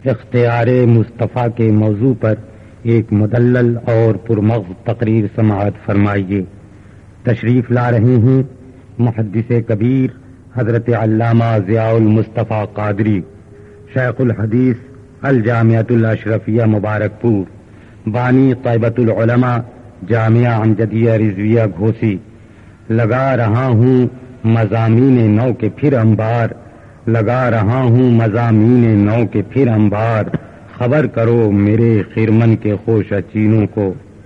اختیار مصطفیٰ کے موضوع پر ایک مدلل اور پرمغز تقریر سماعت فرمائیے۔ تشریف لا رہے ہیں محدث کبیر حضرت علامہ ضیاء المصطفیٰ قادری، شیخ الحدیث الجامعۃ الاشرفیہ مبارک پور، بانی طیبۃ العلماء جامعہ امجدیہ رضویہ گھوسی۔ لگا رہا ہوں مضامین نو کے پھر انبار، لگا رہا ہوں مضامین نو کے پھر انبار، خبر کرو میرے خرمن کے خوش چینوں کو۔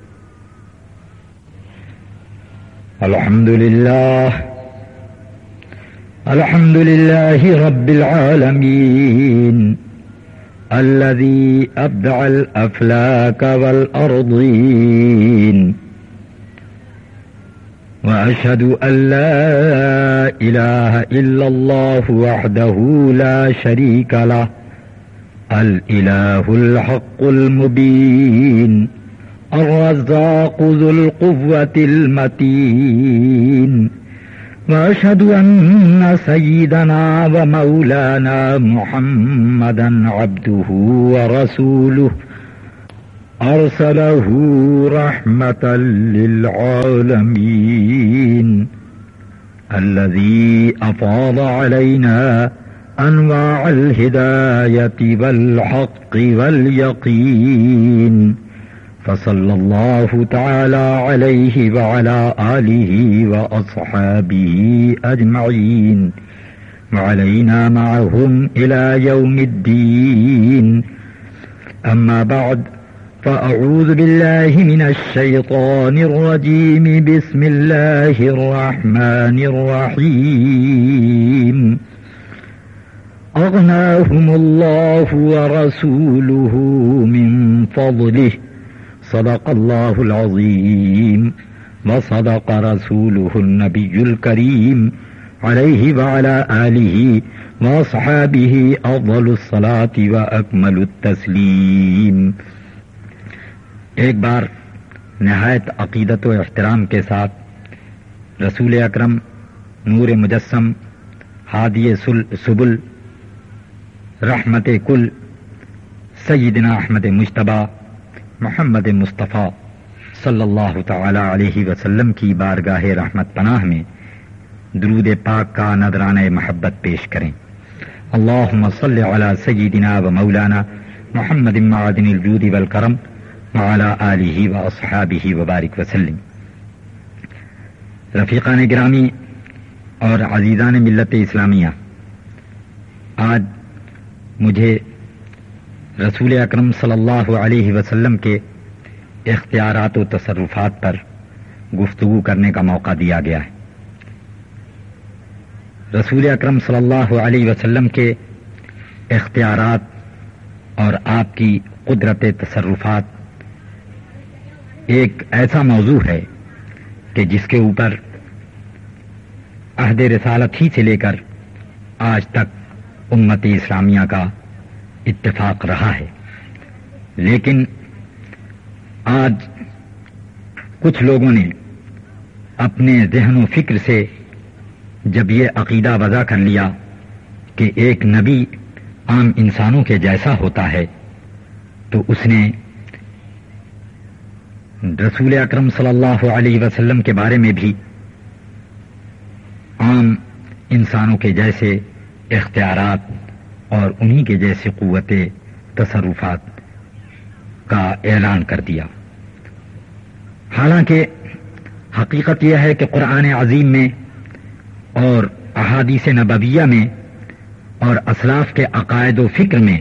الحمد للہ رب العالمین الذي ابدع الافلاک والارضین، واشهد ان لا اله الا الله وحده لا شريك له الاله الحق المبين الرزاق ذو القوة المتين، واشهد ان سيدنا ومولانا محمدا عبده ورسوله ارسله رحمة للعالمين الذي افاض علينا انواع الهداية والحق واليقين، فصلى الله تعالى عليه وعلى آله وأصحابه أجمعين وعلينا معهم إلى يوم الدين. أما بعد، فأعوذ بالله من الشيطان الرجيم. بسم الله الرحمن الرحيم. أغناهم الله ورسوله من فضله، صدق الله العظيم وصدق رسوله النبي الكريم عليه وعلى آله وأصحابه أفضل الصلاة وأكمل التسليم. ایک بار نہایت عقیدت و احترام کے ساتھ رسول اکرم نور مجسم ہادی سبل رحمت کل سیدنا احمد مجتبی محمد مصطفیٰ صلی اللہ تعالی علیہ وسلم کی بارگاہ رحمت پناہ میں درود پاک کا نذرانہ محبت پیش کریں. اللہم صل علی سیدنا و مولانا محمد معدن الجود والکرم وعلی آلہ و اصحابہ وبارک وسلم. رفیقان گرامی اور عزیزان ملت اسلامیہ، آج مجھے رسول اکرم صلی اللہ علیہ وسلم کے اختیارات و تصرفات پر گفتگو کرنے کا موقع دیا گیا ہے. رسول اکرم صلی اللہ علیہ وسلم کے اختیارات اور آپ کی قدرت تصرفات ایک ایسا موضوع ہے کہ جس کے اوپر عہد رسالت ہی سے لے کر آج تک امت اسلامیہ کا اتفاق رہا ہے. لیکن آج کچھ لوگوں نے اپنے ذہن و فکر سے جب یہ عقیدہ وضع کر لیا کہ ایک نبی عام انسانوں کے جیسا ہوتا ہے، تو اس نے رسول اکرم صلی اللہ علیہ وسلم کے بارے میں بھی عام انسانوں کے جیسے اختیارات اور انہی کے جیسے قوت تصرفات کا اعلان کر دیا. حالانکہ حقیقت یہ ہے کہ قرآن عظیم میں اور احادیث نبویہ میں اور اسلاف کے عقائد و فکر میں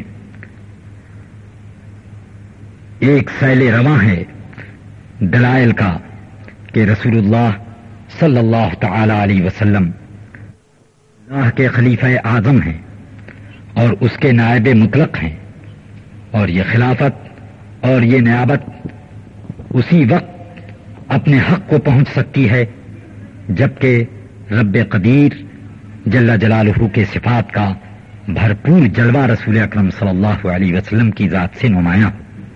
ایک سیل رواں ہے دلائل کا کہ رسول اللہ صلی اللہ تعالی علیہ وسلم اللہ کے خلیفہ اعظم ہیں اور اس کے نائب مطلق ہیں، اور یہ خلافت اور یہ نیابت اسی وقت اپنے حق کو پہنچ سکتی ہے جبکہ رب قدیر جل جلالہ کے صفات کا بھرپور جلوہ رسول اکرم صلی اللہ علیہ وسلم کی ذات سے نمایاں.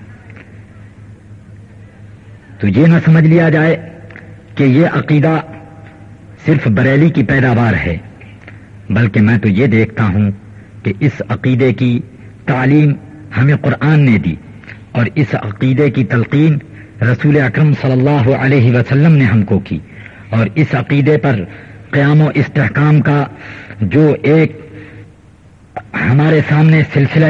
تو یہ نہ سمجھ لیا جائے کہ یہ عقیدہ صرف بریلی کی پیداوار ہے، بلکہ میں تو یہ دیکھتا ہوں کہ اس عقیدے کی تعلیم ہمیں قرآن نے دی، اور اس عقیدے کی تلقین رسول اکرم صلی اللہ علیہ وسلم نے ہم کو کی، اور اس عقیدے پر قیام و استحکام کا جو ایک ہمارے سامنے سلسلہ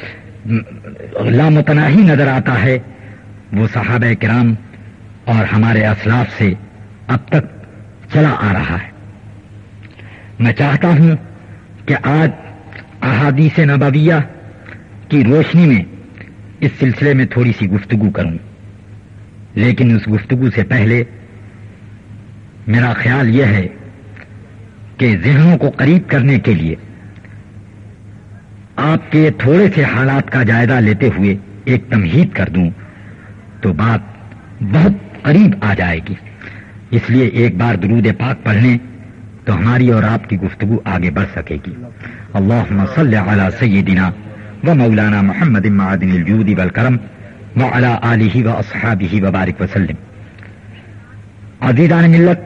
لامتناہی نظر آتا ہے وہ صحابہ کرام اور ہمارے اسلاف سے اب تک چلا آ رہا ہے۔ میں چاہتا ہوں کہ آج احادیث نبویہ کی روشنی میں اس سلسلے میں تھوڑی سی گفتگو کروں، لیکن اس گفتگو سے پہلے میرا خیال یہ ہے کہ ذہنوں کو قریب کرنے کے لیے آپ کے تھوڑے سے حالات کا جائزہ لیتے ہوئے ایک تمہید کر دوں تو بات بہت قریب آ جائے گی۔ اس لیے ایک بار درود پاک پڑھ لیں تو ہماری اور آپ کی گفتگو آگے بڑھ سکے گی۔ اللہم صلی علی سیدنا و مولانا محمد معدن الجود والکرم وعلی آلہ و اصحابہ وبارک وسلم۔ عزیزان ملت،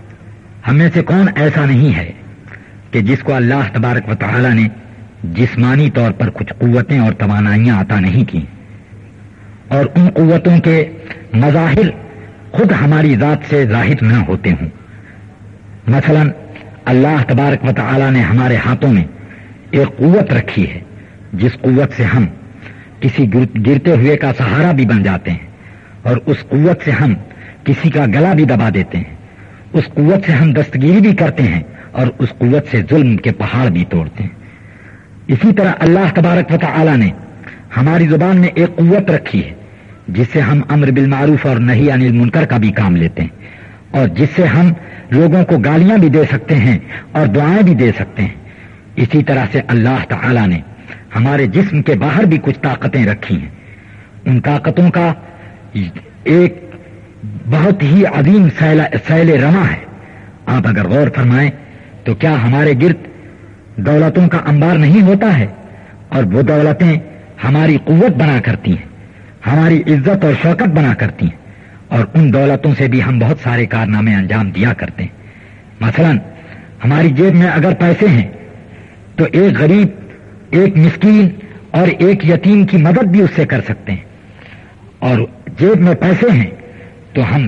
ہم میں سے کون ایسا نہیں ہے کہ جس کو اللہ تبارک و تعالی نے جسمانی طور پر کچھ قوتیں اور توانائیاں عطا نہیں کی، اور ان قوتوں کے مظاہر خود ہماری ذات سے ظاہر نہ ہوتے ہوں۔ مثلا اللہ تبارک و تعالی نے ہمارے ہاتھوں میں ایک قوت رکھی ہے جس قوت سے ہم کسی گرتے ہوئے کا سہارا بھی بن جاتے ہیں، اور اس قوت سے ہم کسی کا گلا بھی دبا دیتے ہیں، اس قوت سے ہم دستگیری بھی کرتے ہیں، اور اس قوت سے ظلم کے پہاڑ بھی توڑتے ہیں۔ اسی طرح اللہ تبارک و تعالی نے ہماری زبان میں ایک قوت رکھی ہے جس سے ہم امر بالمعروف اور نہی عن المنکر کا بھی کام لیتے ہیں، اور جس سے ہم لوگوں کو گالیاں بھی دے سکتے ہیں اور دعائیں بھی دے سکتے ہیں۔ اسی طرح سے اللہ تعالی نے ہمارے جسم کے باہر بھی کچھ طاقتیں رکھی ہیں۔ ان طاقتوں کا ایک بہت ہی عظیم سیل رواں ہے۔ آپ اگر غور فرمائیں تو کیا ہمارے گرد دولتوں کا انبار نہیں ہوتا ہے، اور وہ دولتیں ہماری قوت بنا کرتی ہیں، ہماری عزت اور شوکت بنا کرتی ہیں، اور ان دولتوں سے بھی ہم بہت سارے کارنامے انجام دیا کرتے ہیں۔ مثلا ہماری جیب میں اگر پیسے ہیں تو ایک غریب، ایک مسکین اور ایک یتیم کی مدد بھی اس سے کر سکتے ہیں، اور جیب میں پیسے ہیں تو ہم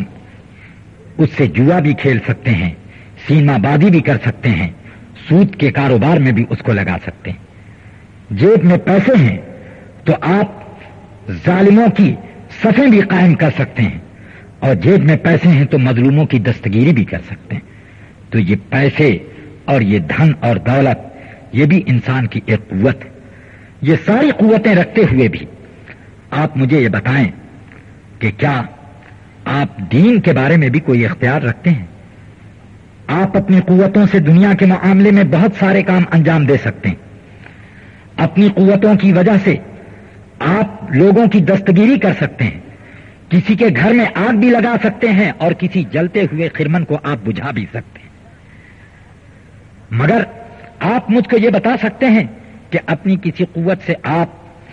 اس سے جوا بھی کھیل سکتے ہیں، سینما بازی بھی کر سکتے ہیں، سود کے کاروبار میں بھی اس کو لگا سکتے ہیں۔ جیب میں پیسے ہیں تو آپ ظالموں کی صفیں بھی قائم کر سکتے ہیں، اور جیب میں پیسے ہیں تو مظلوموں کی دستگیری بھی کر سکتے ہیں۔ تو یہ پیسے اور یہ دھن اور دولت یہ بھی انسان کی ایک قوت ہے۔ یہ ساری قوتیں رکھتے ہوئے بھی آپ مجھے یہ بتائیں کہ کیا آپ دین کے بارے میں بھی کوئی اختیار رکھتے ہیں؟ آپ اپنی قوتوں سے دنیا کے معاملے میں بہت سارے کام انجام دے سکتے ہیں۔ اپنی قوتوں کی وجہ سے آپ لوگوں کی دستگیری کر سکتے ہیں، کسی کے گھر میں آگ بھی لگا سکتے ہیں، اور کسی جلتے ہوئے خرمن کو آپ بجھا بھی سکتے ہیں۔ مگر آپ مجھ کو یہ بتا سکتے ہیں کہ اپنی کسی قوت سے آپ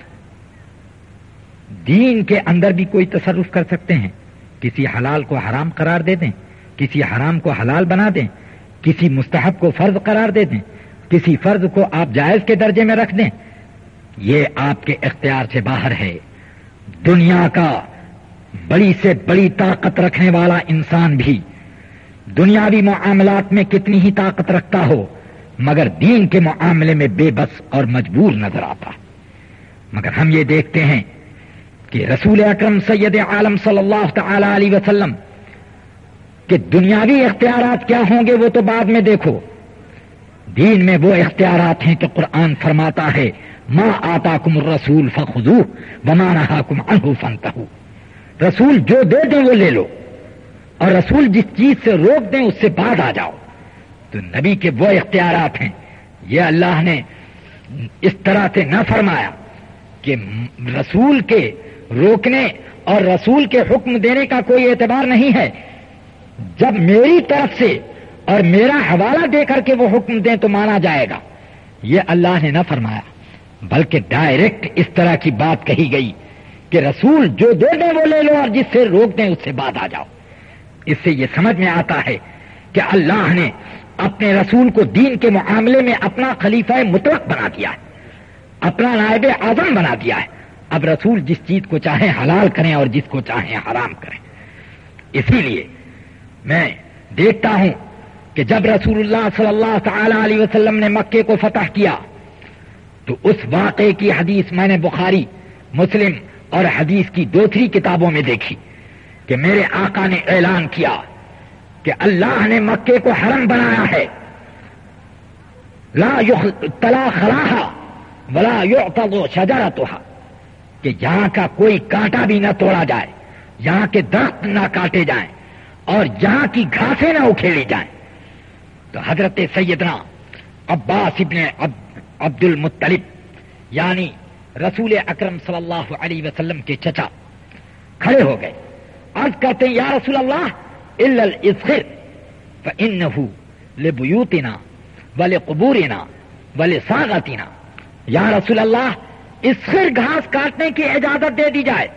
دین کے اندر بھی کوئی تصرف کر سکتے ہیں، کسی حلال کو حرام قرار دے دیں، کسی حرام کو حلال بنا دیں، کسی مستحب کو فرض قرار دے دیں، کسی فرض کو آپ جائز کے درجے میں رکھ دیں؟ یہ آپ کے اختیار سے باہر ہے۔ دنیا کا بڑی سے بڑی طاقت رکھنے والا انسان بھی دنیاوی معاملات میں کتنی ہی طاقت رکھتا ہو مگر دین کے معاملے میں بے بس اور مجبور نظر آتا ہے۔ مگر ہم یہ دیکھتے ہیں کہ رسول اکرم سید عالم صلی اللہ تعالی علیہ وسلم کہ دنیاوی اختیارات کیا ہوں گے وہ تو بعد میں دیکھو، دین میں وہ اختیارات ہیں کہ قرآن فرماتا ہے ما آتاکم الرسول فخذوہ وما نہاکم عنہ فانتہوا۔ رسول جو دے دیں وہ لے لو، اور رسول جس چیز سے روک دیں اس سے بعد آ جاؤ۔ تو نبی کے وہ اختیارات ہیں، یہ اللہ نے اس طرح سے نہ فرمایا کہ رسول کے روکنے اور رسول کے حکم دینے کا کوئی اعتبار نہیں ہے، جب میری طرف سے اور میرا حوالہ دے کر کے وہ حکم دیں تو مانا جائے گا، یہ اللہ نے نہ فرمایا، بلکہ ڈائریکٹ اس طرح کی بات کہی گئی کہ رسول جو دے دیں وہ لے لو اور جس سے روک دیں اس سے بعد آ جاؤ۔ اس سے یہ سمجھ میں آتا ہے کہ اللہ نے اپنے رسول کو دین کے معاملے میں اپنا خلیفہ مطلق بنا دیا ہے، اپنا نائب اعظم بنا دیا ہے، اب رسول جس چیز کو چاہیں حلال کریں اور جس کو چاہیں حرام کریں. اسی لیے میں دیکھتا ہوں کہ جب رسول اللہ صلی اللہ تعالی علیہ وسلم نے مکے کو فتح کیا تو اس واقعے کی حدیث میں نے بخاری، مسلم اور حدیث کی دوسری کتابوں میں دیکھی کہ میرے آقا نے اعلان کیا کہ اللہ نے مکے کو حرم بنایا ہے، لا یقتلا خلاہا ولا یعتض شجرتھا، کہ یہاں کا کوئی کانٹا بھی نہ توڑا جائے، یہاں کے درخت نہ کاٹے جائیں اور یہاں کی گھاسیں نہ اکھیڑی جائیں. تو حضرت سیدنا عباس ابن عبد المطلب یعنی رسول اکرم صلی اللہ علیہ وسلم کے چچا کھڑے ہو گئے، عرض کرتے ہیں یا رسول اللہ الا الاسخر فانه لبیوتنا ولقبورنا ولصاغتنا، یا رسول اللہ اسخر گھاس کاٹنے کی اجازت دے دی جائے،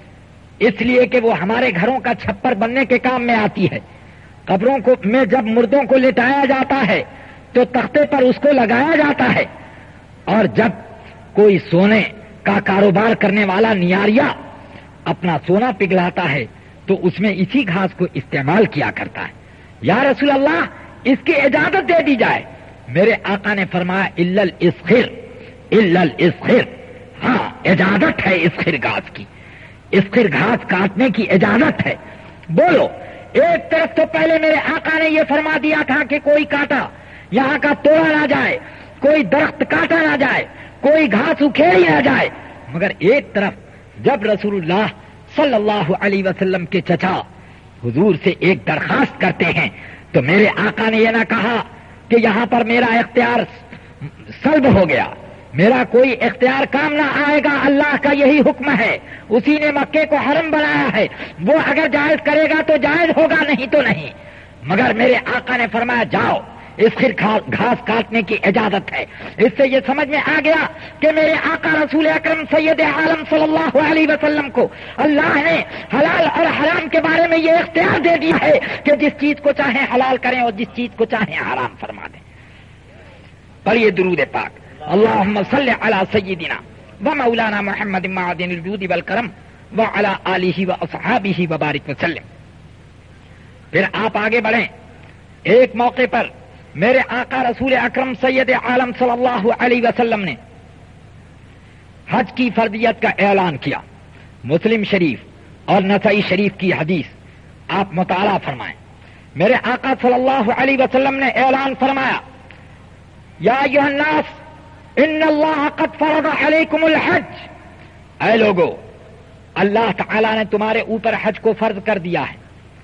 اس لیے کہ وہ ہمارے گھروں کا چھپر بننے کے کام میں آتی ہے. قبروں کو میں جب مردوں کو لٹایا جاتا ہے تو تختے پر اس کو لگایا جاتا ہے، اور جب کوئی سونے کا کاروبار کرنے والا نیاریا اپنا سونا پگھلاتا ہے تو اس میں اسی گھاس کو استعمال کیا کرتا ہے. یا رسول اللہ اس کی اجازت دے دی جائے. میرے آقا نے فرمایا الا الاسخر، الا الاسخر، ہاں اجازت ہے اسخر گھاس کی، اسخر گھاس کاٹنے کی اجازت ہے. بولو، ایک طرف تو پہلے میرے آقا نے یہ فرما دیا تھا کہ کوئی کاٹا یہاں کا توڑا نہ جائے، کوئی درخت کاٹا نہ جائے، کوئی گھاس اکھیڑی نہ جائے، مگر ایک طرف جب رسول اللہ صلی اللہ علیہ وسلم کے چچا حضور سے ایک درخواست کرتے ہیں تو میرے آقا نے یہ نہ کہا کہ یہاں پر میرا اختیار سلب ہو گیا، میرا کوئی اختیار کام نہ آئے گا، اللہ کا یہی حکم ہے، اسی نے مکے کو حرم بنایا ہے، وہ اگر جائز کرے گا تو جائز ہوگا، نہیں تو نہیں. مگر میرے آقا نے فرمایا جاؤ، اس خیر گھاس کاٹنے کی اجازت ہے. اس سے یہ سمجھ میں آ گیا کہ میرے آقا رسول اکرم سید عالم صلی اللہ علیہ وسلم کو اللہ نے حلال اور حرام کے بارے میں یہ اختیار دے دیا ہے کہ جس چیز کو چاہیں حلال کریں اور جس چیز کو چاہیں حرام فرما دیں. پڑھیے درود پاک، اللہم صلی علی سیدنا و مولانا محمد معدن الجود والکرم وعلی آلہ و اصحابہ وبارک وسلم. پھر آپ آگے بڑھیں. ایک موقع پر میرے آقا رسول اکرم سید عالم صلی اللہ علیہ وسلم نے حج کی فرضیت کا اعلان کیا. مسلم شریف اور نسائی شریف کی حدیث آپ مطالعہ فرمائیں. میرے آقا صلی اللہ علیہ وسلم نے اعلان فرمایا یا ایھا الناس ان اللہ قد فرض علیکم الحج، اے لوگو اللہ تعالی نے تمہارے اوپر حج کو فرض کر دیا ہے.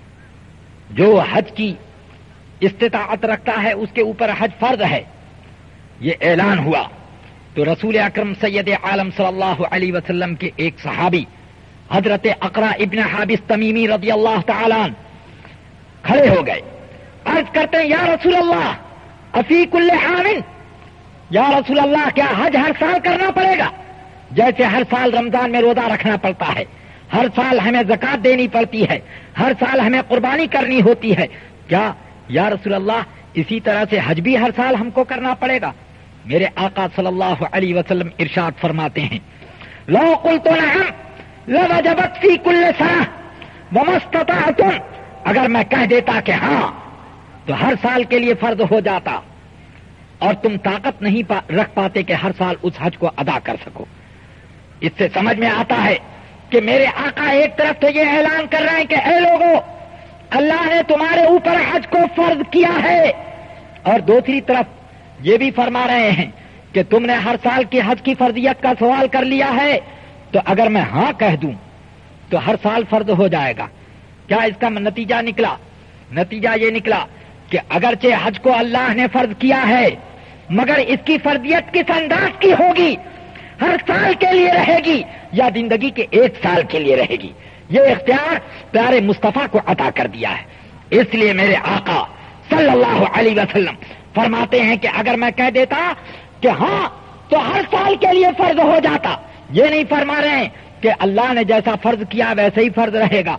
جو حج کی استطاعت رکھتا ہے اس کے اوپر حج فرض ہے. یہ اعلان ہوا تو رسول اکرم سید عالم صلی اللہ علیہ وسلم کے ایک صحابی حضرت اقرا ابن حابس تمیمی رضی اللہ تعالی عنہ کھڑے ہو گئے، عرض کرتے ہیں یا رسول اللہ افی کل عام، یا رسول اللہ کیا حج ہر سال کرنا پڑے گا؟ جیسے ہر سال رمضان میں روزہ رکھنا پڑتا ہے، ہر سال ہمیں زکوٰۃ دینی پڑتی ہے، ہر سال ہمیں قربانی کرنی ہوتی ہے، کیا یا رسول اللہ اسی طرح سے حج بھی ہر سال ہم کو کرنا پڑے گا؟ میرے آقا صلی اللہ علیہ وسلم ارشاد فرماتے ہیں لو قلت نعم لوجبت فی کل سنہ وما استطعتم، اگر میں کہہ دیتا کہ ہاں تو ہر سال کے لیے فرض ہو جاتا اور تم طاقت نہیں رکھ پاتے کہ ہر سال اس حج کو ادا کر سکو. اس سے سمجھ میں آتا ہے کہ میرے آقا ایک طرف تو یہ اعلان کر رہے ہیں کہ اے لوگوں اللہ نے تمہارے اوپر حج کو فرض کیا ہے، اور دوسری طرف یہ بھی فرما رہے ہیں کہ تم نے ہر سال کی حج کی فرضیت کا سوال کر لیا ہے تو اگر میں ہاں کہہ دوں تو ہر سال فرض ہو جائے گا. کیا اس کا نتیجہ نکلا؟ نتیجہ یہ نکلا کہ اگرچہ حج کو اللہ نے فرض کیا ہے مگر اس کی فرضیت کس انداز کی ہوگی؟ ہر سال کے لیے رہے گی یا زندگی کے ایک سال کے لیے رہے گی؟ یہ اختیار پیارے مصطفیٰ کو عطا کر دیا ہے. اس لیے میرے آقا صلی اللہ علیہ وسلم فرماتے ہیں کہ اگر میں کہہ دیتا کہ ہاں تو ہر سال کے لیے فرض ہو جاتا. یہ نہیں فرما رہے ہیں کہ اللہ نے جیسا فرض کیا ویسے ہی فرض رہے گا،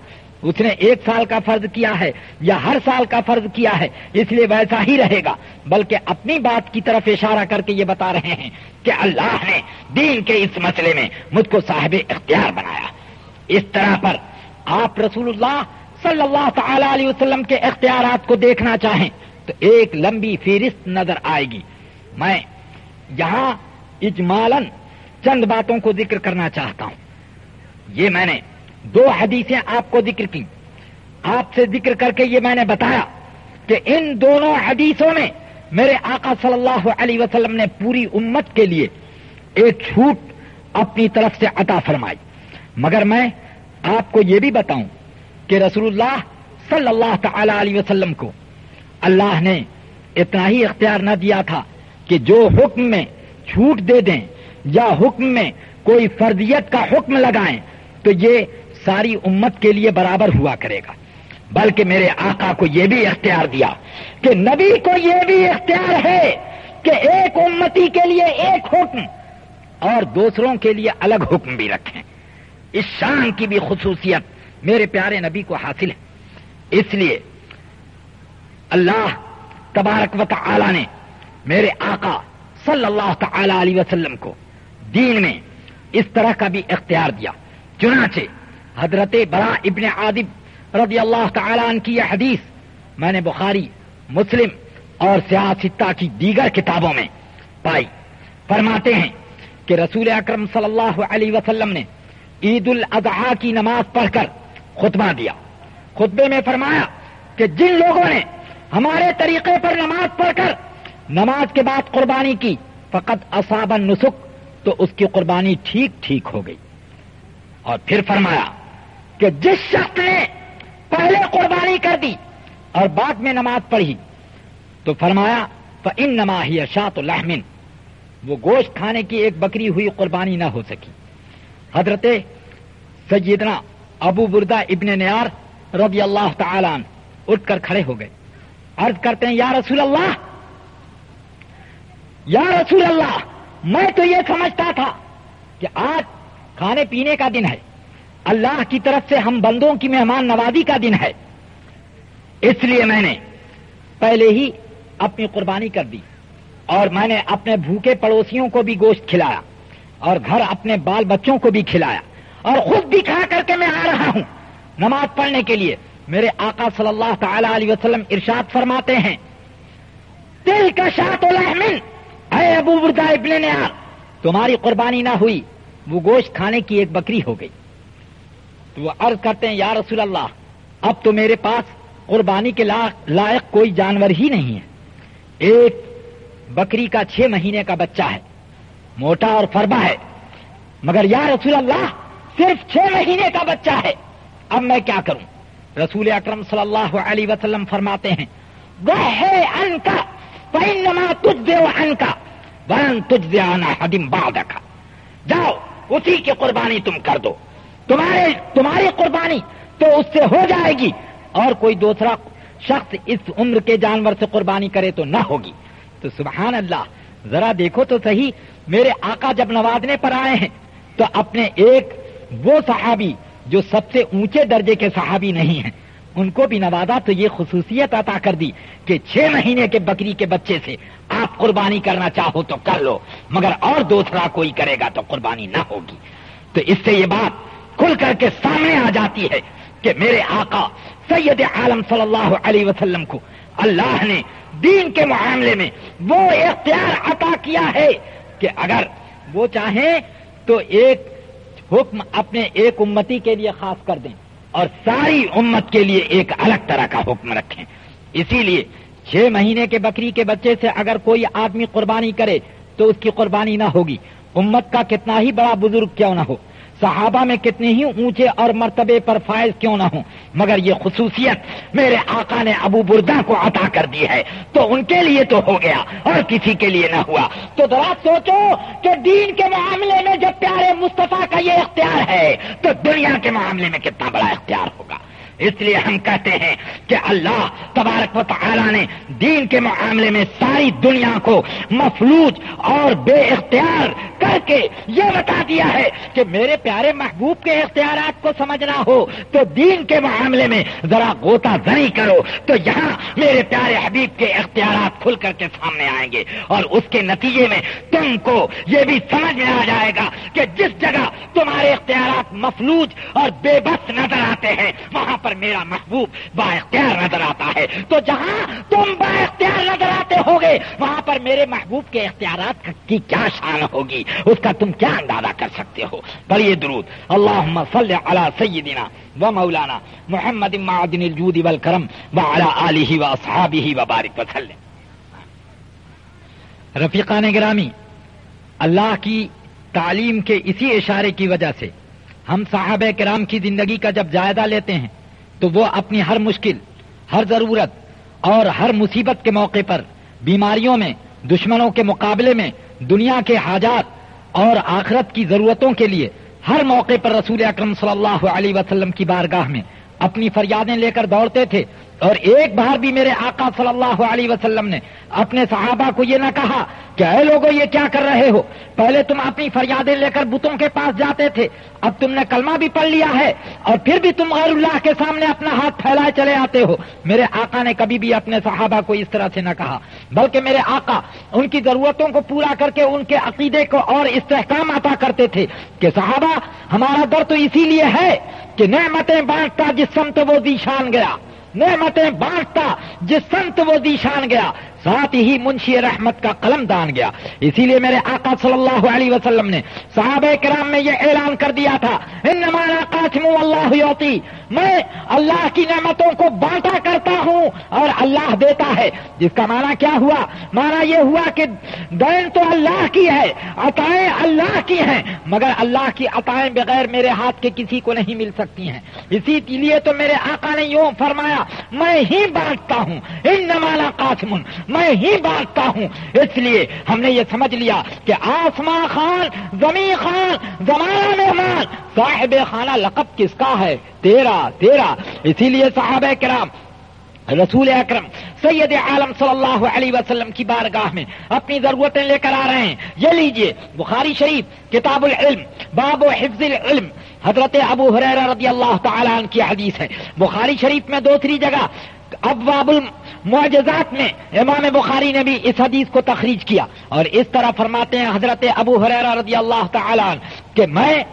اس نے 1 سال کا فرض کیا ہے یا ہر سال کا فرض کیا ہے اس لیے ویسا ہی رہے گا، بلکہ اپنی بات کی طرف اشارہ کر کے یہ بتا رہے ہیں کہ اللہ نے دین کے اس مسئلے میں مجھ کو صاحب اختیار بنایا۔ اس طرح پر آپ رسول اللہ صلی اللہ تعالی علیہ وسلم کے اختیارات کو دیکھنا چاہیں تو ایک لمبی فہرست نظر آئے گی۔ میں یہاں اجمالاً چند باتوں کو ذکر کرنا چاہتا ہوں۔ یہ میں نے 2 حدیثیں آپ کو ذکر کی، آپ سے ذکر کر کے یہ میں نے بتایا کہ ان دونوں حدیثوں میں میرے آقا صلی اللہ علیہ وسلم نے پوری امت کے لیے ایک چھوٹ اپنی طرف سے عطا فرمائی، مگر میں آپ کو یہ بھی بتاؤں کہ رسول اللہ صلی اللہ تعالی علیہ وسلم کو اللہ نے اتنا ہی اختیار نہ دیا تھا کہ جو حکم میں چھوٹ دے دیں یا حکم میں کوئی فرضیت کا حکم لگائیں تو یہ ساری امت کے لیے برابر ہوا کرے گا، بلکہ میرے آقا کو یہ بھی اختیار دیا کہ نبی کو یہ بھی اختیار ہے کہ ایک امتی کے لیے ایک حکم اور دوسروں کے لیے الگ حکم بھی رکھیں۔ اس شان کی بھی خصوصیت میرے پیارے نبی کو حاصل ہے۔ اس لیے اللہ تبارک و تعالی نے میرے آقا صلی اللہ تعالی علیہ وسلم کو دین میں اس طرح کا بھی اختیار دیا۔ چنانچہ حضرت براء ابن عازب رضی اللہ تعالی عنہ کی یہ حدیث میں نے بخاری، مسلم اور سیاہ ستہ کی دیگر کتابوں میں پائی۔ فرماتے ہیں کہ رسول اکرم صلی اللہ علیہ وسلم نے عید الاضحیٰ کی نماز پڑھ کر خطبہ دیا۔ خطبے میں فرمایا کہ جن لوگوں نے ہمارے طریقے پر نماز پڑھ کر نماز کے بعد قربانی کی فقط اصاب النسک، تو اس کی قربانی ٹھیک ٹھیک ہو گئی۔ اور پھر فرمایا کہ جس شخص نے پہلے قربانی کر دی اور بعد میں نماز پڑھی تو فرمایا فإنما هي شاة لحم، وہ گوشت کھانے کی ایک بکری ہوئی قربانی نہ ہو سکی۔ حضرت سیدنا ابو بردہ ابن نیار رضی اللہ تعالی عنہ اٹھ کر کھڑے ہو گئے، عرض کرتے ہیں یا رسول اللہ، یا رسول اللہ، میں تو یہ سمجھتا تھا کہ آج کھانے پینے کا دن ہے، اللہ کی طرف سے ہم بندوں کی مہمان نوازی کا دن ہے، اس لیے میں نے پہلے ہی اپنی قربانی کر دی اور میں نے اپنے بھوکے پڑوسیوں کو بھی گوشت کھلایا اور گھر اپنے بال بچوں کو بھی کھلایا اور خود بھی کھا کر کے میں آ رہا ہوں نماز پڑھنے کے لیے۔ میرے آقا صلی اللہ تعالی علیہ وسلم ارشاد فرماتے ہیں تلک شاۃ لحم، اے ابو بردہ ابن نیار، تمہاری قربانی نہ ہوئی، وہ گوشت کھانے کی ایک بکری ہو گئی۔ تو وہ عرض کرتے ہیں یا رسول اللہ، اب تو میرے پاس قربانی کے لائق کوئی جانور ہی نہیں ہے، ایک بکری کا 6 مہینے کا بچہ ہے، موٹا اور فربا ہے، مگر یا رسول اللہ صرف 6 مہینے کا بچہ ہے، اب میں کیا کروں؟ رسول اکرم صلی اللہ علیہ وسلم فرماتے ہیں ضحِ عنک فإنما تجزئ عنک ولن تجزئ عن أحد بعدک، جاؤ اسی کی قربانی تم کر دو، تمہاری قربانی تو اس سے ہو جائے گی اور کوئی دوسرا شخص اس عمر کے جانور سے قربانی کرے تو نہ ہوگی۔ تو سبحان اللہ، ذرا دیکھو تو صحیح، میرے آقا جب نوازنے پر آئے ہیں تو اپنے ایک وہ صحابی جو سب سے اونچے درجے کے صحابی نہیں ہیں ان کو بھی نوازا تو یہ خصوصیت عطا کر دی کہ 6 مہینے کے بکری کے بچے سے آپ قربانی کرنا چاہو تو کر لو، مگر اور دوسرا کوئی کرے گا تو قربانی نہ ہوگی۔ تو اس سے یہ بات کھل کر کے سامنے آ جاتی ہے کہ میرے آقا سید عالم صلی اللہ علیہ وسلم کو اللہ نے دین کے معاملے میں وہ اختیار عطا کیا ہے کہ اگر وہ چاہیں تو ایک حکم اپنے ایک امتی کے لیے خاص کر دیں اور ساری امت کے لیے ایک الگ طرح کا حکم رکھیں۔ اسی لیے 6 مہینے کے بکری کے بچے سے اگر کوئی آدمی قربانی کرے تو اس کی قربانی نہ ہوگی، امت کا کتنا ہی بڑا بزرگ کیوں نہ ہو، صحابہ میں کتنے ہی اونچے اور مرتبے پر فائز کیوں نہ ہوں، مگر یہ خصوصیت میرے آقا نے ابو بردہ کو عطا کر دی ہے تو ان کے لیے تو ہو گیا اور کسی کے لیے نہ ہوا۔ تو ذرا سوچو کہ دین کے معاملے میں جب پیارے مصطفیٰ کا یہ اختیار ہے تو دنیا کے معاملے میں کتنا بڑا اختیار ہوگا۔ اس لیے ہم کہتے ہیں کہ اللہ تبارک و تعالی نے دین کے معاملے میں ساری دنیا کو مفلوج اور بے اختیار کر کے یہ بتا دیا ہے کہ میرے پیارے محبوب کے اختیارات کو سمجھنا ہو تو دین کے معاملے میں ذرا غوطہ زنی کرو تو یہاں میرے پیارے حبیب کے اختیارات کھل کر کے سامنے آئیں گے، اور اس کے نتیجے میں تم کو یہ بھی سمجھ میں آ جائے گا کہ جس جگہ تمہارے اختیارات مفلوج اور بے بس نظر آتے ہیں وہاں پر میرا محبوب با اختیار نظر آتا ہے، تو جہاں تم با اختیار نظر آتے ہوگے وہاں پر میرے محبوب کے اختیارات کی کیا شان ہوگی، اس کا تم کیا اندازہ کر سکتے ہو۔ پڑھیے درود، اللہم صلی علی سیدنا و مولانا محمد معدن الجود والکرم وعلی آلہ واصحابہ وبارک وسلم۔ رفیقان گرامی، اللہ کی تعلیم کے اسی اشارے کی وجہ سے ہم صحابہ کرام کی زندگی کا جب جائزہ لیتے ہیں تو وہ اپنی ہر مشکل، ہر ضرورت اور ہر مصیبت کے موقع پر، بیماریوں میں، دشمنوں کے مقابلے میں، دنیا کے حاجات اور آخرت کی ضرورتوں کے لیے ہر موقع پر رسول اکرم صلی اللہ علیہ وسلم کی بارگاہ میں اپنی فریادیں لے کر دوڑتے تھے، اور ایک بار بھی میرے آقا صلی اللہ علیہ وسلم نے اپنے صحابہ کو یہ نہ کہا کہ اے لوگو یہ کیا کر رہے ہو، پہلے تم اپنی فریادیں لے کر بتوں کے پاس جاتے تھے، اب تم نے کلمہ بھی پڑھ لیا ہے اور پھر بھی تم غیر اللہ کے سامنے اپنا ہاتھ پھیلائے چلے آتے ہو۔ میرے آقا نے کبھی بھی اپنے صحابہ کو اس طرح سے نہ کہا، بلکہ میرے آقا ان کی ضرورتوں کو پورا کر کے ان کے عقیدے کو اور استحکام عطا کرتے تھے کہ صحابہ ہمارا در تو اسی لیے ہے کہ نعمتیں بانٹتا جس سمت وہ ذیشان گیا، نعمتیں بانٹتا جس سمت وہ ذیشان گیا، ساتھ ہی منشی رحمت کا قلم دان گیا۔ اسی لیے میرے آقا صلی اللہ علیہ وسلم نے صحابہ کرام میں یہ اعلان کر دیا تھا، انما انا قاسم واللہ یعطی، میں اللہ کی نعمتوں کو بانٹا کرتا ہوں اور اللہ دیتا ہے۔ جس کا معنی کیا ہوا؟ معنی یہ ہوا کہ دین تو اللہ کی ہے، عطائیں اللہ کی ہیں، مگر اللہ کی عطائیں بغیر میرے ہاتھ کے کسی کو نہیں مل سکتی ہیں۔ اسی لیے تو میرے آقا نے یوں فرمایا، میں ہی بانٹتا ہوں، انما انا قاسم، میں ہی بانٹتا ہوں۔ اس لیے ہم نے یہ سمجھ لیا کہ آسمان خان، زمین خان، زمانہ مہمان، صاحب خانہ لقب کس کا ہے؟ تیرا۔ اسی لیے صحابہ کرام رسول اکرم سید عالم صلی اللہ علیہ وسلم کی بارگاہ میں اپنی ضرورتیں لے کر آ رہے ہیں۔ یہ لیجئے بخاری شریف کتاب العلم باب حفظ العلم، حضرت ابو ہریرہ رضی اللہ تعالی عنہ کی حدیث ہے۔ بخاری شریف میں دوسری جگہ ابواب المعجزات میں امام بخاری نے بھی اس حدیث کو تخریج کیا، اور اس طرح فرماتے ہیں حضرت ابو ہریرہ رضی اللہ تعالی عنہ کہ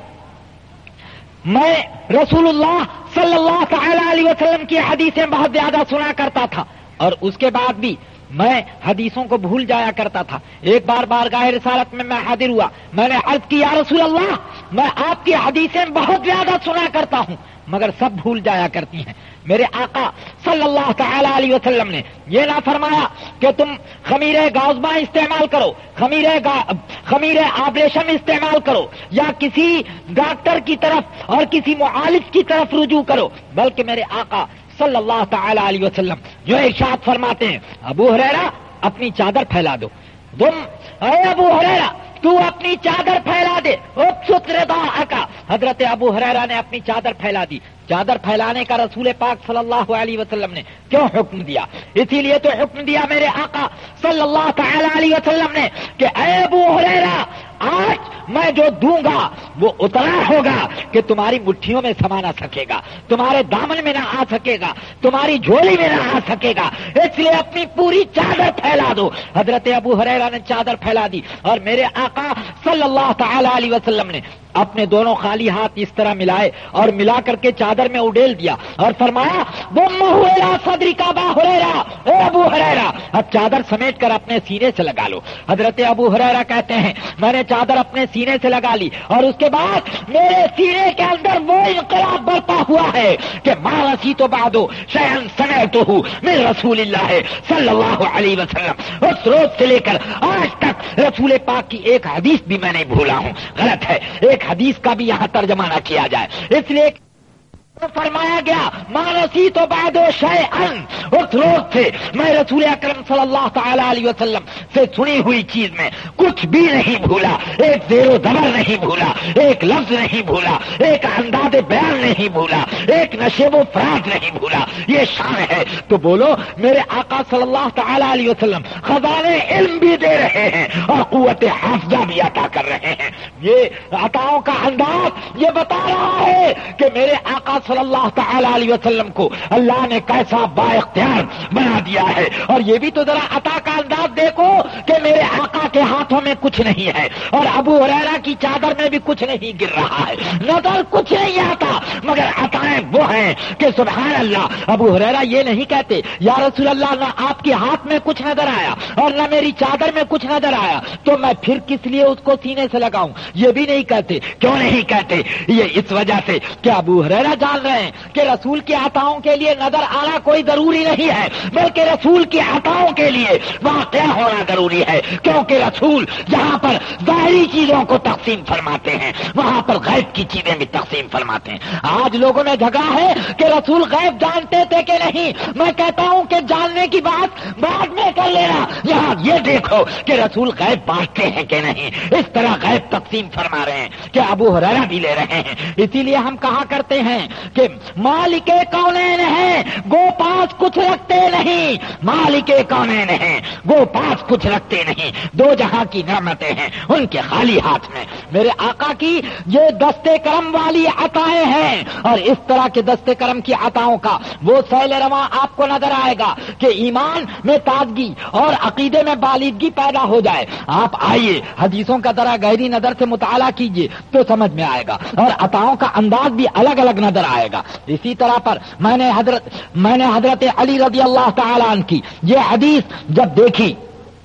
میں رسول اللہ صلی اللہ تعالی علیہ وسلم کی حدیثیں بہت زیادہ سنا کرتا تھا، اور اس کے بعد بھی میں حدیثوں کو بھول جایا کرتا تھا۔ ایک بار بارگاہ رسالت میں حاضر ہوا، میں نے عرض کی، یا رسول اللہ میں آپ کی حدیثیں بہت زیادہ سنا کرتا ہوں مگر سب بھول جایا کرتی ہیں۔ میرے آقا صلی اللہ تعالی علیہ وسلم نے یہ نہ فرمایا کہ تم خمیر گازبا استعمال کرو، خمیر آبریشم استعمال کرو، یا کسی ڈاکٹر کی طرف اور کسی معالج کی طرف رجوع کرو، بلکہ میرے آقا صلی اللہ تعالی علیہ وسلم جو ارشاد فرماتے ہیں، ابو ہریرہ اپنی چادر پھیلا دو، اے ابو ہریرہ تو اپنی چادر پھیلا دے، ابسط رداءک، حضرت ابو ہریرہ نے اپنی چادر پھیلا دی۔ چادر پھیلانے کا رسول پاک صلی اللہ علیہ وسلم نے کیوں حکم دیا؟ اسی لیے تو حکم دیا میرے آقا صلی اللہ تعالی علیہ وسلم نے کہ اے ابو ہریرہ آج میں جو دوں گا وہ اتنا ہوگا کہ تمہاری مٹھیوں میں سما نہ سکے گا، تمہارے دامن میں نہ آ سکے گا، تمہاری جھولی میں نہ آ سکے گا، اس لیے اپنی پوری چادر پھیلا دو۔ حضرت ابو ہریرہ نے چادر پھیلا دی، اور میرے آقا صلی اللہ تعالی علیہ وسلم نے اپنے دونوں خالی ہاتھ اس طرح ملائے اور ملا کر کے چادر میں اڈیل دیا اور فرمایا، صدری کا ابا ہریرہ، اے ابو ہریرہ اب چادر سمیٹ کر اپنے سینے سے لگا لو۔ حضرت ابو ہریرہ کہتے ہیں میں نے چادر اپنے سینے سے لگا لی، اور اس کے بعد میرے سینے کے اندر وہ انقلاب برپا ہوا ہے کہ ما رسیت بعد شیئا سمعتہ من رسول اللہ صلی اللہ علیہ وسلم، اس روز سے لے کر آج تک رسول پاک کی ایک حدیث بھی میں نہیں بھولا ہوں۔ غلط ہے، ایک حدیث کا بھی یہاں ترجمہ نہ کیا جائے، اس لیے فرمایا گیا مانسی تو بعد شیئن، اس روز سے میں رسول اکرم صلی اللہ تعالی علیہ وسلم سے سنی ہوئی چیز میں کچھ بھی نہیں بھولا، ایک زیر و زبر نہیں بھولا، ایک لفظ نہیں بھولا، ایک انداز بیان نہیں بھولا، ایک نشیب و فراز نہیں بھولا. یہ شان ہے. تو بولو میرے آقا صلی اللہ تعالی علیہ وسلم خزانے علم بھی دے رہے ہیں اور قوت حافظہ بھی عطا کر رہے ہیں. یہ عطاؤں کا انداز یہ بتا رہا ہے کہ میرے آقا صلی اللہ تعالی علیہ وسلم کو اللہ نے کیسا با اختیار بنا دیا ہے. اور یہ بھی تو ذرا عطا کا انداز دیکھو کہ میرے آقا کے ہاتھوں میں کچھ نہیں ہے اور ابو ہریرہ کی چادر میں بھی کچھ نہیں گر رہا ہے، نظر کچھ نہیں آتا، مگر عطائیں وہ ہیں کہ سبحان اللہ. ابو ہریرہ یہ نہیں کہتے یا رسول اللہ نہ آپ کے ہاتھ میں کچھ نظر آیا اور نہ میری چادر میں کچھ نظر آیا تو میں پھر کس لیے اس کو سینے سے لگاؤں. یہ بھی نہیں کہتے. کیوں نہیں کہتے؟ یہ اس وجہ سے کہ ابو ہریرہ جان رہے ہیں کہ رسول کے عطاؤں کے لیے نظر آنا کوئی ضروری نہیں ہے، بلکہ رسول کے عطاؤں کے لیے واقعہ ہونا ضروری ہے. کیونکہ رسول جہاں پر ظاہری چیزوں کو تقسیم فرماتے ہیں وہاں پر غیب کی چیزیں بھی تقسیم فرماتے ہیں. آج لوگوں میں جھگڑا ہے کہ رسول غیب جانتے تھے کہ نہیں. میں کہتا ہوں کہ جاننے کی بات بعد میں کر لینا، یہاں یہ دیکھو کہ رسول غیب بانٹتے ہیں کہ نہیں. اس طرح غیب تقسیم فرما رہے ہیں کہ ابو ہریرہ بھی لے رہے ہیں. اسی لیے ہم کہا کرتے ہیں کہ مالک کونین ہیں گو پاس کچھ رکھتے نہیں، مالک کونین ہیں گو پاس کچھ رکھتے نہیں. دو جہاں کی نعمتیں ہیں ان کے خالی ہاتھ میں. میرے آقا کی یہ دستے کرم والی عطائیں ہیں اور اس طرح کے دستے کرم کی عطاؤں کا وہ سیل رواں آپ کو نظر آئے گا کہ ایمان میں تازگی اور عقیدے میں بالیدگی پیدا ہو جائے. آپ آئیے حدیثوں کا ذرا گہری نظر سے مطالعہ کیجئے تو سمجھ میں آئے گا اور عطاؤں کا انداز بھی الگ الگ نظر آئے گا. اسی طرح پر میں نے حضرت علی رضی اللہ تعالی عنہ کی یہ حدیث جب دیکھی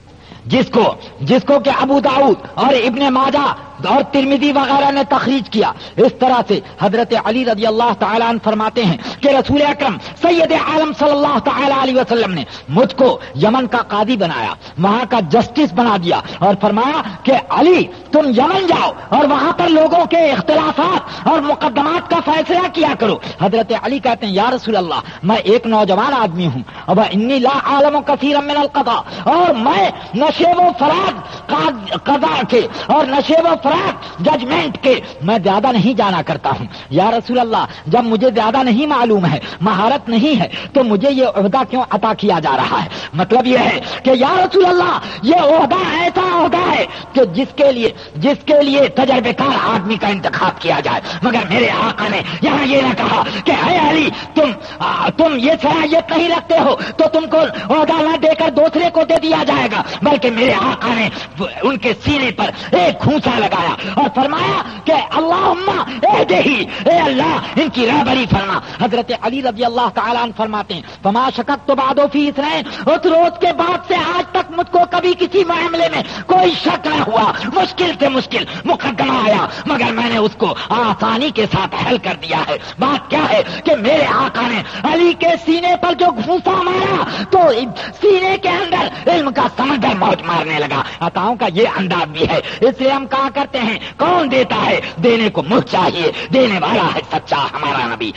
جس کو کہ ابو داؤد اور ابن ماجہ اور ترمذی وغیرہ نے تخریج کیا، اس طرح سے حضرت علی رضی اللہ تعالی عنہ فرماتے ہیں کہ رسول اکرم سید عالم صلی اللہ تعالی علیہ وسلم نے مجھ کو یمن کا قاضی بنایا، وہاں کا جسٹس بنا دیا اور فرمایا کہ علی تم یمن جاؤ اور وہاں پر لوگوں کے اختلافات اور مقدمات کا فیصلہ کیا کرو. حضرت علی کہتے ہیں یا رسول اللہ میں ایک نوجوان آدمی ہوں اب انی لا عالم کثیرا من القضاء، اور میں نشیب و فراغ قضاء کے اور نشیب و ججمنٹ کے میں زیادہ نہیں جانا کرتا ہوں. یا رسول اللہ جب مجھے زیادہ نہیں معلوم ہے، مہارت نہیں ہے، تو مجھے یہ عہدہ کیوں عطا کیا جا رہا ہے؟ مطلب یہ ہے کہ یا رسول اللہ یہ عہدہ ایسا عہدہ ہے کہ جس کے لیے تجربے کار آدمی کا انتخاب کیا جائے. مگر میرے آقا نے یہاں یہ نہ کہا کہ اے علی تم یہ صلاحیت نہیں رکھتے ہو تو تم کو عہدہ نہ دے کر دوسرے کو دے دیا جائے گا، بلکہ میرے آقا نے ان کے سینے پر ایک گھونسا لگایا اور فرمایا کہ اللہم اہدہی، اے اللہ ان کی رہبری فرما. حضرت علی رضی اللہ تعالیٰ عنہ فرماتے ہیں فما شککت بعد فی اثنین، اس روز کے بعد سے آج تک مجھ کو کبھی کسی معاملے میں کوئی شک نہ ہوا. مشکل سے مشکل مقدمہ آیا مگر میں نے اس کو آسانی کے ساتھ حل کر دیا ہے. بات کیا ہے کہ میرے آقا نے علی کے سینے پر جو گھونسا مارا تو سینے کے اندر علم کا سمندر موج مارنے لگا. عطاؤں کا یہ انداز بھی ہے. اس لیے ہم کہا کرتے ہیں کون دیتا ہے؟ دینے کو منہ چاہیے، دینے والا ہے سچا ہمارا نبی.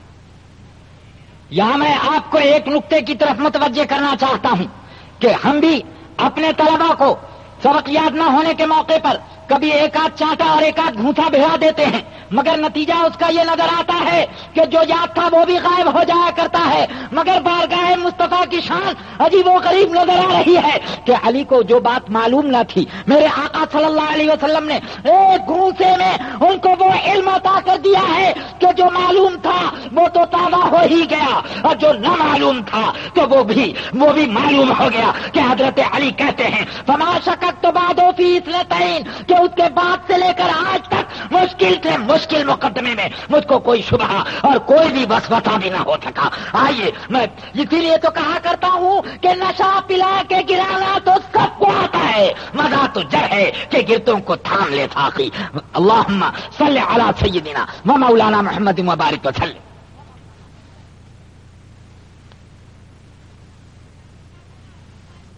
یہاں میں آپ کو ایک نقطے کی طرف متوجہ کرنا چاہتا ہوں کہ ہم بھی اپنے طلباء کو سبق یاد نہ ہونے کے موقع پر کبھی ایک آدھ چانٹا اور ایک آدھ گھونسا بھیجا دیتے ہیں، مگر نتیجہ اس کا یہ نظر آتا ہے کہ جو یاد تھا وہ بھی غائب ہو جایا کرتا ہے. مگر بارگاہ مصطفیٰ کی شان عجیب و غریب نظر آ رہی ہے کہ علی کو جو بات معلوم نہ تھی میرے آقا صلی اللہ علیہ وسلم نے ایک گھونسے میں ان کو وہ علم عطا کر دیا ہے کہ جو معلوم تھا وہ تو تازہ ہو ہی گیا اور جو نہ معلوم تھا تو وہ بھی معلوم ہو گیا. کہ حضرت علی کہتے ہیں فما شککت بعد فی اثنتین، کہ اس کے بعد سے لے کر آج تک مشکل سے مشکل مقدمے میں مجھ کو کوئی شبہ اور کوئی بھی وسوسہ بھی نہ ہو سکا. آئیے میں اسی لیے تو کہا کرتا ہوں کہ نشہ پلا کے گرانا تو سب کو آتا ہے، مزہ تو جب ہے کہ گرتوں کو تھام لے ساقی. اللہم صلی علی سیدنا و مولانا محمد مبارک وسلم.